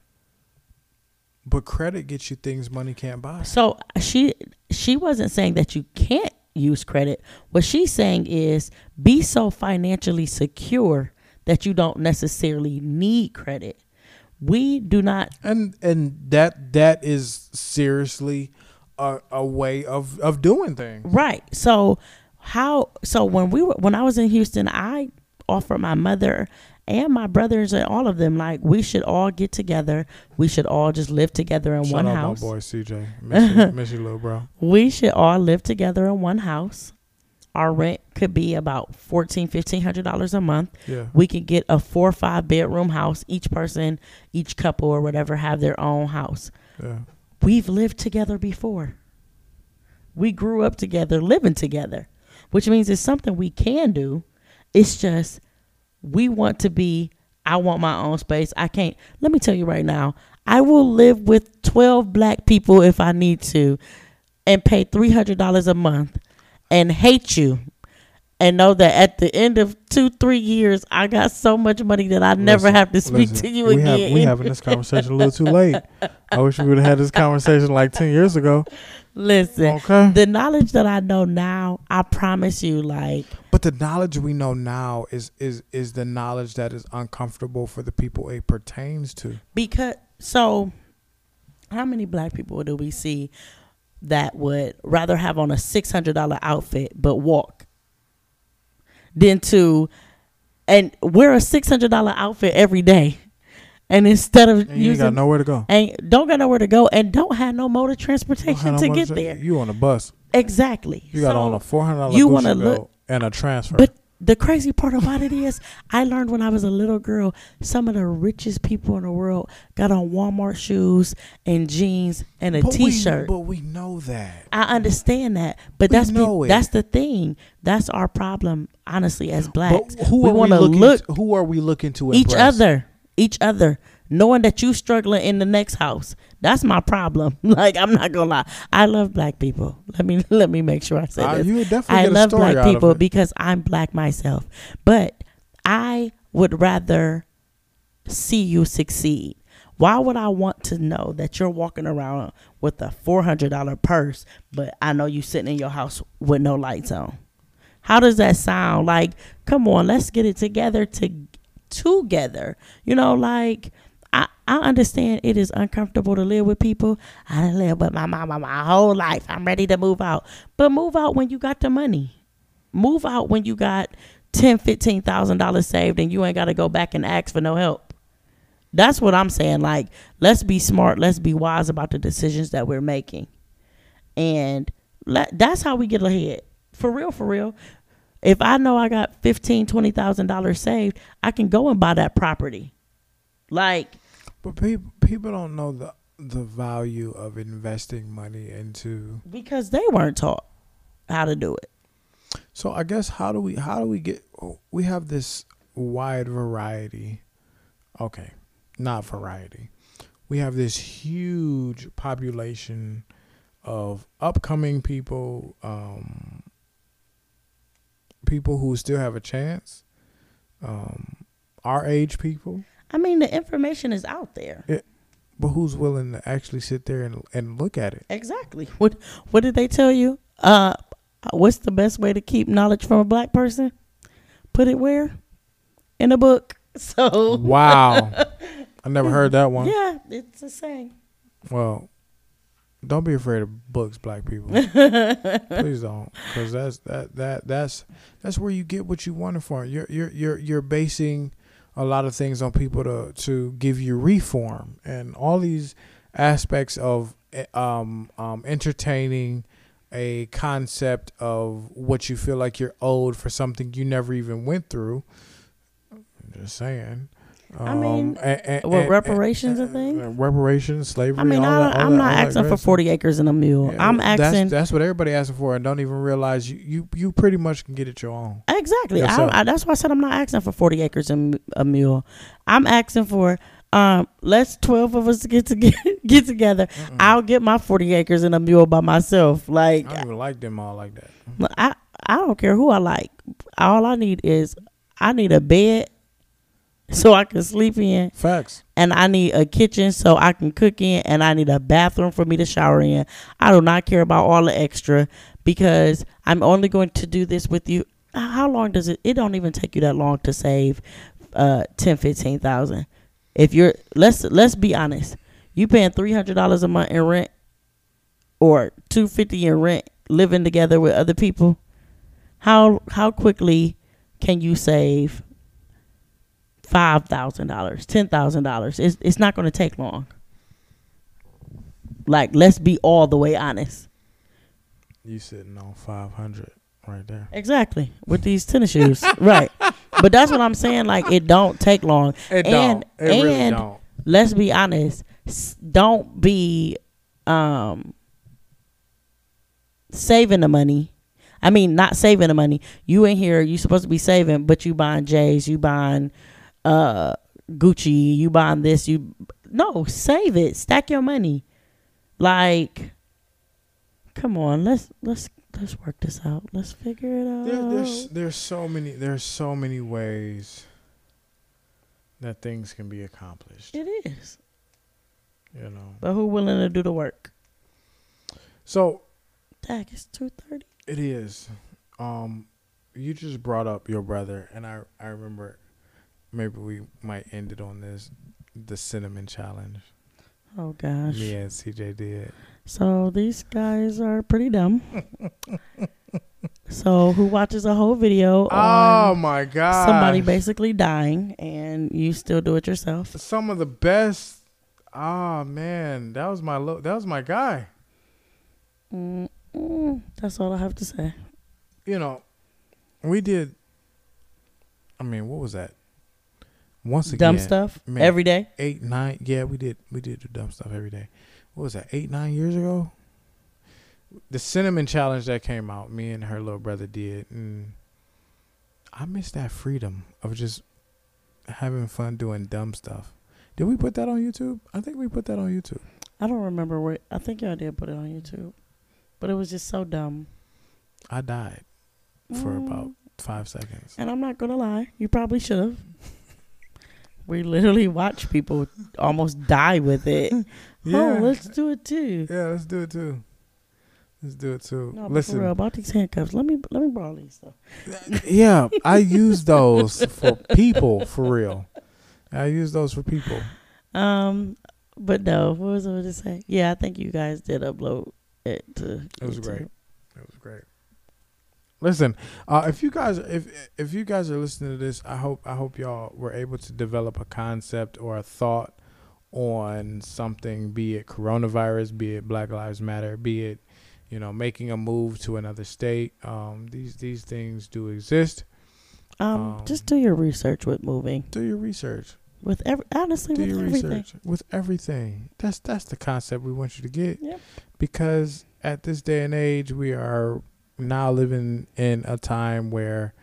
[SPEAKER 1] but credit gets you things money can't buy.
[SPEAKER 2] So she she wasn't saying that you can't use credit. What she's saying is be so financially secure that you don't necessarily need credit. We do not,
[SPEAKER 1] and and that that is seriously a, a way of of doing things,
[SPEAKER 2] right? So how? So when we were when I was in Houston, I offered my mother and my brothers and all of them, like, we should all get together. We should all just live together in
[SPEAKER 1] Shout
[SPEAKER 2] one
[SPEAKER 1] out
[SPEAKER 2] house.
[SPEAKER 1] My boy C J, miss you, miss you, little bro.
[SPEAKER 2] We should all live together in one house. Our rent could be about fourteen, fifteen hundred dollars a month.
[SPEAKER 1] Yeah,
[SPEAKER 2] we could get a four or five bedroom house. Each person, each couple or whatever, have their own house.
[SPEAKER 1] Yeah,
[SPEAKER 2] we've lived together before. We grew up together, living together, which means it's something we can do. It's just we want to be. I want my own space. I can't. Let me tell you right now. I will live with twelve black people if I need to, and pay three hundred dollars a month. And hate you, and know that at the end of two, three years, I got so much money that I never
[SPEAKER 1] listen,
[SPEAKER 2] have to speak
[SPEAKER 1] listen,
[SPEAKER 2] to you
[SPEAKER 1] we
[SPEAKER 2] again.
[SPEAKER 1] Have, we having this conversation a little too late. I wish we would have had this conversation like ten years ago.
[SPEAKER 2] Listen,
[SPEAKER 1] okay.
[SPEAKER 2] The knowledge that I know now, I promise you, like.
[SPEAKER 1] But the knowledge we know now is is is the knowledge that is uncomfortable for the people it pertains to.
[SPEAKER 2] Because so, how many black people do we see that would rather have on a six hundred dollars outfit but walk than to and wear a six hundred dollars outfit every day, and instead of
[SPEAKER 1] and you
[SPEAKER 2] using,
[SPEAKER 1] ain't got nowhere to go
[SPEAKER 2] and don't got nowhere to go and don't have no mode of transportation
[SPEAKER 1] no
[SPEAKER 2] to
[SPEAKER 1] motor
[SPEAKER 2] get
[SPEAKER 1] tra-
[SPEAKER 2] there.
[SPEAKER 1] You on a bus.
[SPEAKER 2] Exactly.
[SPEAKER 1] You got
[SPEAKER 2] so
[SPEAKER 1] on a four hundred dollars
[SPEAKER 2] you
[SPEAKER 1] want to
[SPEAKER 2] look
[SPEAKER 1] and a transfer.
[SPEAKER 2] But the crazy part about it is, I learned when I was a little girl, some of the richest people in the world got on Walmart shoes and jeans and a
[SPEAKER 1] but
[SPEAKER 2] t-shirt.
[SPEAKER 1] We, but we know that.
[SPEAKER 2] I understand that, but
[SPEAKER 1] we
[SPEAKER 2] that's
[SPEAKER 1] know
[SPEAKER 2] be,
[SPEAKER 1] it.
[SPEAKER 2] that's the thing. That's our problem, honestly, as blacks.
[SPEAKER 1] But who
[SPEAKER 2] we
[SPEAKER 1] are
[SPEAKER 2] want
[SPEAKER 1] we
[SPEAKER 2] to
[SPEAKER 1] looking
[SPEAKER 2] look
[SPEAKER 1] to, who are we looking to
[SPEAKER 2] each
[SPEAKER 1] impress?
[SPEAKER 2] other, each other, knowing that you struggling in the next house. That's my problem. Like, I'm not gonna lie. I love black people. Let me let me make sure I say
[SPEAKER 1] Uh,
[SPEAKER 2] this.
[SPEAKER 1] you would definitely
[SPEAKER 2] I
[SPEAKER 1] get a
[SPEAKER 2] love
[SPEAKER 1] story
[SPEAKER 2] black
[SPEAKER 1] out of
[SPEAKER 2] people
[SPEAKER 1] it.
[SPEAKER 2] because I'm black myself. But I would rather see you succeed. Why would I want to know that you're walking around with a four hundred dollars purse, but I know you sitting in your house with no lights on? How does that sound? Like, come on, let's get it together to together. You know, like, I, I understand it is uncomfortable to live with people. I done lived with my mama my whole life. I'm ready to move out. But move out when you got the money. Move out when you got ten thousand dollars, fifteen thousand dollars saved and you ain't got to go back and ask for no help. That's what I'm saying. Like, let's be smart. Let's be wise about the decisions that we're making. And let, that's how we get ahead. For real, for real. If I know I got fifteen, twenty thousand dollars saved, I can go and buy that property. Like,
[SPEAKER 1] but people people don't know the the value of investing money into,
[SPEAKER 2] because they weren't taught how to do it.
[SPEAKER 1] So I guess how do we how do we get we have this wide variety. Okay, not variety. We have this huge population of upcoming people, um, people who still have a chance, um, our age people.
[SPEAKER 2] I mean, the information is out there.
[SPEAKER 1] It, but who's willing to actually sit there and, and look at it?
[SPEAKER 2] Exactly. What What did they tell you? Uh, what's the best way to keep knowledge from a black person? Put it where? In a book. So.
[SPEAKER 1] Wow. I never heard that one.
[SPEAKER 2] Yeah, it's the same.
[SPEAKER 1] Well, don't be afraid of books, black people. Please don't, because that's that that that's that's where you get what you want it for. You're you're you're you're basing a lot of things on people to to give you reform and all these aspects of um um entertaining a concept of what you feel like you're owed for something you never even went through. I'm just saying. Um,
[SPEAKER 2] I mean,
[SPEAKER 1] and, and,
[SPEAKER 2] what
[SPEAKER 1] and,
[SPEAKER 2] reparations
[SPEAKER 1] and,
[SPEAKER 2] a thing?
[SPEAKER 1] and reparations, slavery.
[SPEAKER 2] I mean,
[SPEAKER 1] all
[SPEAKER 2] I,
[SPEAKER 1] that, all
[SPEAKER 2] I'm
[SPEAKER 1] that,
[SPEAKER 2] not
[SPEAKER 1] all
[SPEAKER 2] asking
[SPEAKER 1] that
[SPEAKER 2] for forty acres and a mule.
[SPEAKER 1] Yeah,
[SPEAKER 2] I'm asking.
[SPEAKER 1] That's, that's what everybody asking for, and don't even realize you you, you pretty much can get it your own.
[SPEAKER 2] Exactly. I, I, that's why I said I'm not asking for forty acres and a mule. I'm asking for um, let's twelve of us get to get, get together. Mm-mm. I'll get my forty acres and a mule by myself. Like,
[SPEAKER 1] I don't even like them all like that.
[SPEAKER 2] I I don't care who I like. All I need is I need a bed so I can sleep in.
[SPEAKER 1] Facts.
[SPEAKER 2] And I need a kitchen so I can cook in, and I need a bathroom for me to shower in. I do not care about all the extra, because I'm only going to do this with you. How long does it? It don't even take you that long to save uh, ten, fifteen thousand. If you're let's let's be honest, you paying three hundred dollars a month in rent or two fifty in rent, living together with other people. How how quickly can you save five thousand dollars, ten thousand dollars? It's it's not going to take long. Like, let's be all the way honest.
[SPEAKER 1] You sitting on five hundred right there.
[SPEAKER 2] Exactly, with these tennis shoes, right? But that's what I'm saying. Like, it don't take long.
[SPEAKER 1] It
[SPEAKER 2] and,
[SPEAKER 1] don't. It
[SPEAKER 2] and
[SPEAKER 1] really don't.
[SPEAKER 2] Let's be honest. Don't be um saving the money. I mean, not saving the money. You in here, you supposed to be saving, but you buying J's, you buying uh Gucci, you buying this, you no, save it. Stack your money. Like, come on, let's let's let's work this out. Let's figure it out.
[SPEAKER 1] There, there's there's so many there's so many ways that things can be accomplished.
[SPEAKER 2] It is.
[SPEAKER 1] You know.
[SPEAKER 2] But who willing to do the work?
[SPEAKER 1] So
[SPEAKER 2] Dang, it's two thirty.
[SPEAKER 1] It is. Um, you just brought up your brother, and I I remember maybe we might end it on this, the cinnamon challenge.
[SPEAKER 2] Oh gosh.
[SPEAKER 1] Me and C J did.
[SPEAKER 2] So these guys are pretty dumb. So who watches a whole video?
[SPEAKER 1] Oh my god!
[SPEAKER 2] Somebody basically dying, and you still do it yourself.
[SPEAKER 1] Some of the best. Oh man, that was my lo- that was my guy.
[SPEAKER 2] Mm, mm, that's all I have to say.
[SPEAKER 1] You know, we did. I mean, what was that? Once again,
[SPEAKER 2] dumb stuff
[SPEAKER 1] man,
[SPEAKER 2] every day.
[SPEAKER 1] Eight, nine. Yeah, we did. We did do dumb stuff every day. What was that? Eight, nine years ago. The cinnamon challenge that came out, me and her little brother did, and I miss that freedom of just having fun doing dumb stuff. Did we put that on YouTube? I think we put that on YouTube.
[SPEAKER 2] I don't remember where. I think y'all did put it on YouTube, but it was just so dumb.
[SPEAKER 1] I died for
[SPEAKER 2] Mm.
[SPEAKER 1] about five seconds.
[SPEAKER 2] And I'm not gonna lie, you probably should have. We literally watch people almost die with it.
[SPEAKER 1] Yeah.
[SPEAKER 2] Oh, let's do it too.
[SPEAKER 1] Yeah, let's do it too. Let's do it too.
[SPEAKER 2] No, but
[SPEAKER 1] Listen,
[SPEAKER 2] for real, about these handcuffs. Let me let me borrow these stuff.
[SPEAKER 1] yeah, I use those for people, for real. I use those for people.
[SPEAKER 2] Um, but no, what was I going to say? Yeah, I think you guys did upload it to.
[SPEAKER 1] It was
[SPEAKER 2] YouTube.
[SPEAKER 1] great. It was great. Listen, uh, if you guys if if you guys are listening to this, I hope I hope y'all were able to develop a concept or a thought on something, be it coronavirus, be it Black Lives Matter, be it, you know, making a move to another state. Um, these these things do exist.
[SPEAKER 2] Um,
[SPEAKER 1] Um,
[SPEAKER 2] just do your research with moving.
[SPEAKER 1] Do your research.
[SPEAKER 2] With every honestly,
[SPEAKER 1] Do
[SPEAKER 2] with
[SPEAKER 1] your
[SPEAKER 2] everything.
[SPEAKER 1] research with everything. That's that's the concept we want you to get.
[SPEAKER 2] Yep.
[SPEAKER 1] Because at this day and age, we are now living in a time where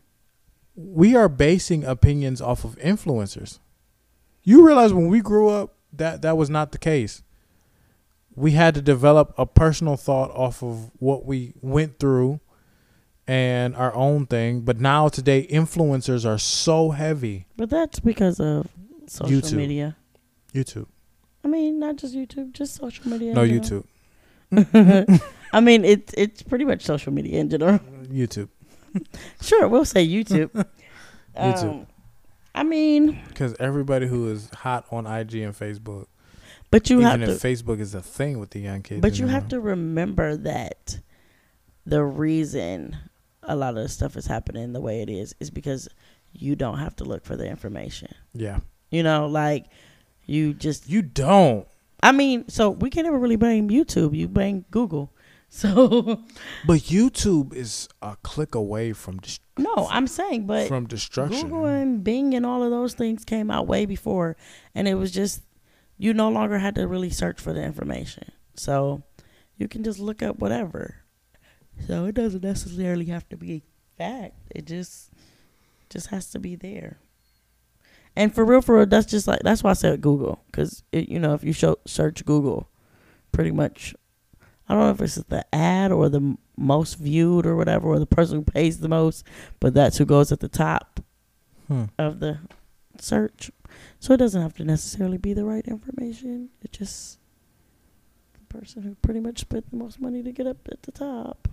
[SPEAKER 1] we are basing opinions off of influencers. You realize when we grew up that that was not the case. We had to develop a personal thought off of what we went through and our own thing. But now today, influencers are so heavy.
[SPEAKER 2] But that's because of social
[SPEAKER 1] YouTube.
[SPEAKER 2] media.
[SPEAKER 1] YouTube.
[SPEAKER 2] I mean, not just YouTube, just social media. in
[SPEAKER 1] No,
[SPEAKER 2] general.
[SPEAKER 1] YouTube.
[SPEAKER 2] I mean, it's it's pretty much social media in general.
[SPEAKER 1] YouTube.
[SPEAKER 2] Sure, we'll say YouTube.
[SPEAKER 1] YouTube.
[SPEAKER 2] Um, I mean,
[SPEAKER 1] Because everybody who is hot on I G and Facebook,
[SPEAKER 2] but you
[SPEAKER 1] even
[SPEAKER 2] have
[SPEAKER 1] if
[SPEAKER 2] to.
[SPEAKER 1] Facebook is a thing with the young kids.
[SPEAKER 2] But you
[SPEAKER 1] anymore.
[SPEAKER 2] have to remember that the reason a lot of the stuff is happening the way it is is because you don't have to look for the information.
[SPEAKER 1] Yeah.
[SPEAKER 2] You know, like you just.
[SPEAKER 1] You don't.
[SPEAKER 2] I mean, so we can't ever really blame YouTube. You blame Google. So.
[SPEAKER 1] But YouTube is a click away from dis-
[SPEAKER 2] No, I'm saying, but
[SPEAKER 1] from destruction.
[SPEAKER 2] Google and Bing and all of those things came out way before, and it was just you no longer had to really search for the information, so you can just look up whatever. So it doesn't necessarily have to be fact. It just just has to be there. And for real, for real, that's just like that's why I said Google, because you know if you show, search Google, pretty much. I don't know if it's the ad or the m- most viewed or whatever, or the person who pays the most, but that's who goes at the top
[SPEAKER 1] Hmm.
[SPEAKER 2] of the search. So it doesn't have to necessarily be the right information. It's just the person who pretty much spent the most money to get up at the top.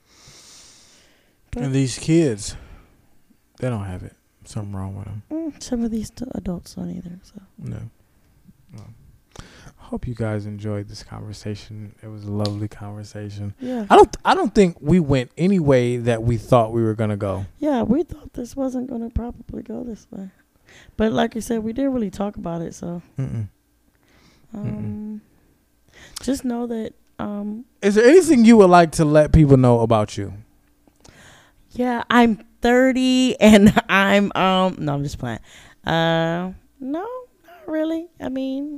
[SPEAKER 2] But
[SPEAKER 1] And these kids, they don't have it. Something wrong with them.
[SPEAKER 2] mm, some of these t- adults don't either. So
[SPEAKER 1] No. no. I hope you guys enjoyed this conversation. It was a lovely conversation.
[SPEAKER 2] yeah,
[SPEAKER 1] I don't. I don't think we went any way that we thought we were gonna go.
[SPEAKER 2] yeah, we thought this wasn't going to probably go this way, but like you said, we didn't really talk about it. So
[SPEAKER 1] Mm-mm.
[SPEAKER 2] um, just know that um,
[SPEAKER 1] Is there anything you would like to let people know about you?
[SPEAKER 2] yeah, I'm thirty and I'm um no, I'm just playing. Uh, no, not really. I mean,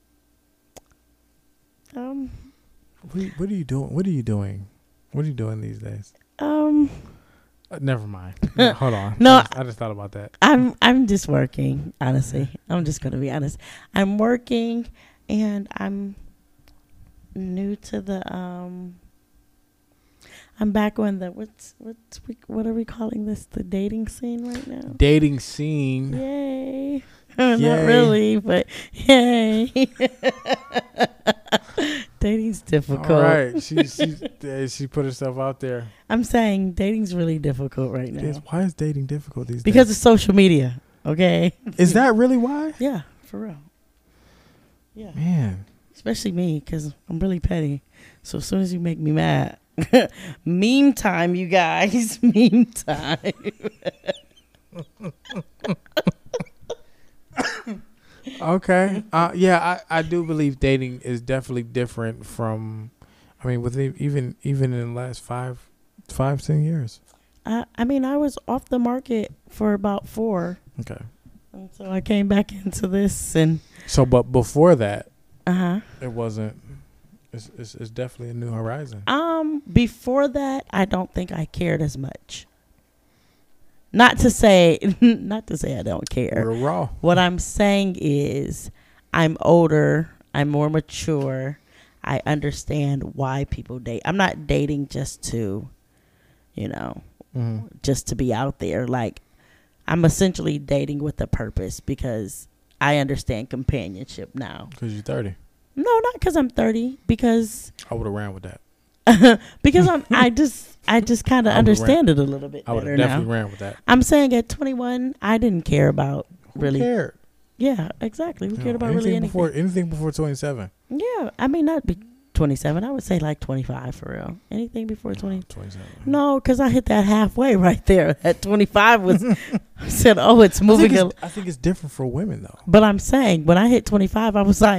[SPEAKER 2] um,
[SPEAKER 1] What, what are you doing? What are you doing? What are you doing these days?
[SPEAKER 2] um,
[SPEAKER 1] Uh, never mind. No, hold on.
[SPEAKER 2] No,
[SPEAKER 1] I just, I just thought about that.
[SPEAKER 2] I'm I'm just working. Honestly, I'm just gonna be honest. I'm working, and I'm new to the um. I'm back on the what's what's we, what are we calling this? The dating scene right now.
[SPEAKER 1] Dating scene.
[SPEAKER 2] Yay! Not
[SPEAKER 1] Yay.
[SPEAKER 2] really, but yay! Dating's difficult.
[SPEAKER 1] All right. She she uh, she put herself out there.
[SPEAKER 2] I'm saying dating's really difficult right
[SPEAKER 1] It is-
[SPEAKER 2] now
[SPEAKER 1] why is dating difficult these
[SPEAKER 2] because
[SPEAKER 1] days?
[SPEAKER 2] of social media. Okay.
[SPEAKER 1] Is that really why?
[SPEAKER 2] Yeah, for real. Yeah.
[SPEAKER 1] Man.
[SPEAKER 2] Especially me, because I'm really petty. So as soon as you make me mad, meme time, you guys, meme time.
[SPEAKER 1] Okay. Uh, yeah, I, I do believe dating is definitely different from, I mean, with e- even even in the last five, five, ten years.
[SPEAKER 2] I, I mean, I was off the market for about four.
[SPEAKER 1] Okay.
[SPEAKER 2] And so I came back into this and,
[SPEAKER 1] So, but before that,
[SPEAKER 2] uh-huh.
[SPEAKER 1] it wasn't, it's, it's, it's definitely a new horizon.
[SPEAKER 2] Um, before that, I don't think I cared as much. Not to say, not to say I don't care.
[SPEAKER 1] Real raw.
[SPEAKER 2] What I'm saying is I'm older, I'm more mature. I understand why people date. I'm not dating just to, you know,
[SPEAKER 1] Mm-hmm.
[SPEAKER 2] just to be out there. Like, I'm essentially dating with a purpose because I understand companionship now.
[SPEAKER 1] Because you're thirty.
[SPEAKER 2] No, not because I'm thirty, because
[SPEAKER 1] I would have ran with that.
[SPEAKER 2] because I'm I just I just kind of
[SPEAKER 1] I would've
[SPEAKER 2] understand it a little bit
[SPEAKER 1] I would
[SPEAKER 2] better
[SPEAKER 1] have definitely
[SPEAKER 2] now.
[SPEAKER 1] ran with that.
[SPEAKER 2] I'm saying at twenty-one, I didn't care about
[SPEAKER 1] Who
[SPEAKER 2] really.
[SPEAKER 1] cared?
[SPEAKER 2] Yeah, exactly. Who
[SPEAKER 1] You
[SPEAKER 2] cared
[SPEAKER 1] know,
[SPEAKER 2] about really anything?
[SPEAKER 1] Before, anything before twenty-seven.
[SPEAKER 2] Yeah, I mean not be twenty-seven. I would say like twenty-five for real. Anything before twenty.
[SPEAKER 1] twenty-seven.
[SPEAKER 2] No, because I hit that halfway right there. At twenty-five was I said, oh, it's
[SPEAKER 1] I
[SPEAKER 2] moving.
[SPEAKER 1] think
[SPEAKER 2] A,
[SPEAKER 1] it's, I think it's different for women though.
[SPEAKER 2] but I'm saying when I hit twenty-five, I was like,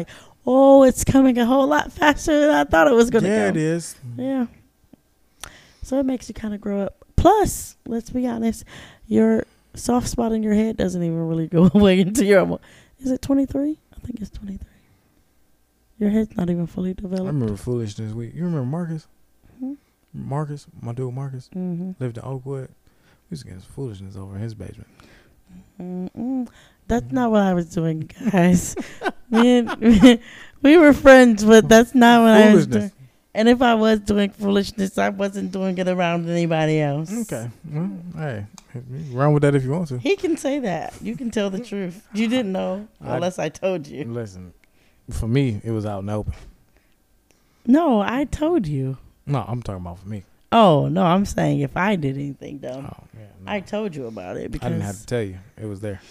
[SPEAKER 2] oh, it's coming a whole lot faster than I thought it was going to
[SPEAKER 1] Yeah,
[SPEAKER 2] go.
[SPEAKER 1] it is.
[SPEAKER 2] Yeah. So it makes you kind of grow up. Plus, let's be honest, your soft spot in your head doesn't even really go away until you're almost, is it twenty-three? I think it's twenty-three. Your head's not even fully
[SPEAKER 1] I
[SPEAKER 2] developed.
[SPEAKER 1] remember Foolishness Week. You remember Marcus?
[SPEAKER 2] Mm-hmm.
[SPEAKER 1] Marcus, my dude Marcus,
[SPEAKER 2] Mm-hmm.
[SPEAKER 1] lived in Oakwood. We used to get his foolishness over in his basement.
[SPEAKER 2] Mm-mm. That's not what I was doing, guys. Me and, we were friends, but that's not what I was doing.
[SPEAKER 1] Foolishness.
[SPEAKER 2] And if I was doing foolishness, I wasn't doing it around anybody else.
[SPEAKER 1] Okay. Well, hey, run with that if you want to.
[SPEAKER 2] He can say that. You can tell the truth. You didn't know
[SPEAKER 1] I-
[SPEAKER 2] unless I told you.
[SPEAKER 1] Listen, for me, it was out in the open.
[SPEAKER 2] No, I told you.
[SPEAKER 1] No, I'm talking about for me.
[SPEAKER 2] Oh, no, I'm saying if I did anything dumb.
[SPEAKER 1] Oh, yeah. No.
[SPEAKER 2] I told you about it because
[SPEAKER 1] I didn't have to tell you. It was there.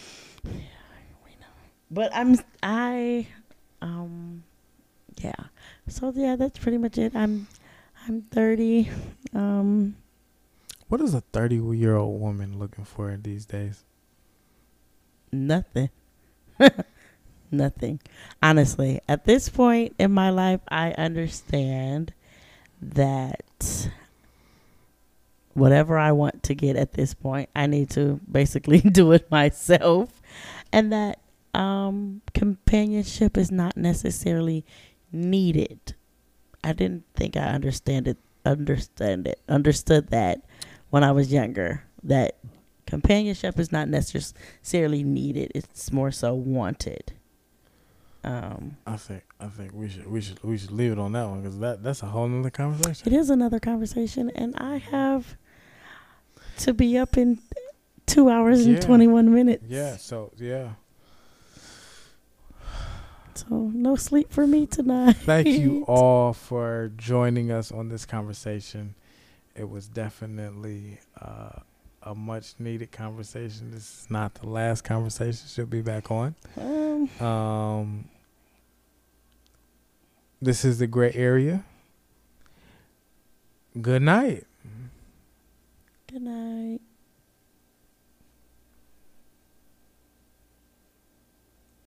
[SPEAKER 2] But I'm I um yeah. So yeah, that's pretty much it. I'm I'm thirty. Um
[SPEAKER 1] What is a thirty-year-old woman looking for these days?
[SPEAKER 2] nothing. Nothing. Honestly, at this point in my life, I understand that whatever I want to get at this point, I need to basically do it myself, and that um, companionship is not necessarily needed. I didn't think I understand it, understand it, understood that when I was younger, that companionship is not necessarily needed. It's more so wanted. Um,
[SPEAKER 1] I think I think we should we should we should leave it on that one because that that's a whole nother conversation.
[SPEAKER 2] it is another conversation, and I have to be up in two hours
[SPEAKER 1] Yeah.
[SPEAKER 2] and twenty-one minutes.
[SPEAKER 1] Yeah. So yeah.
[SPEAKER 2] So no sleep for me tonight.
[SPEAKER 1] Thank you all for joining us on this conversation. It was definitely uh, a much needed conversation. This is not the last conversation she'll be back on.
[SPEAKER 2] Um,
[SPEAKER 1] Um, this is the Gray Area. Good night.
[SPEAKER 2] good night.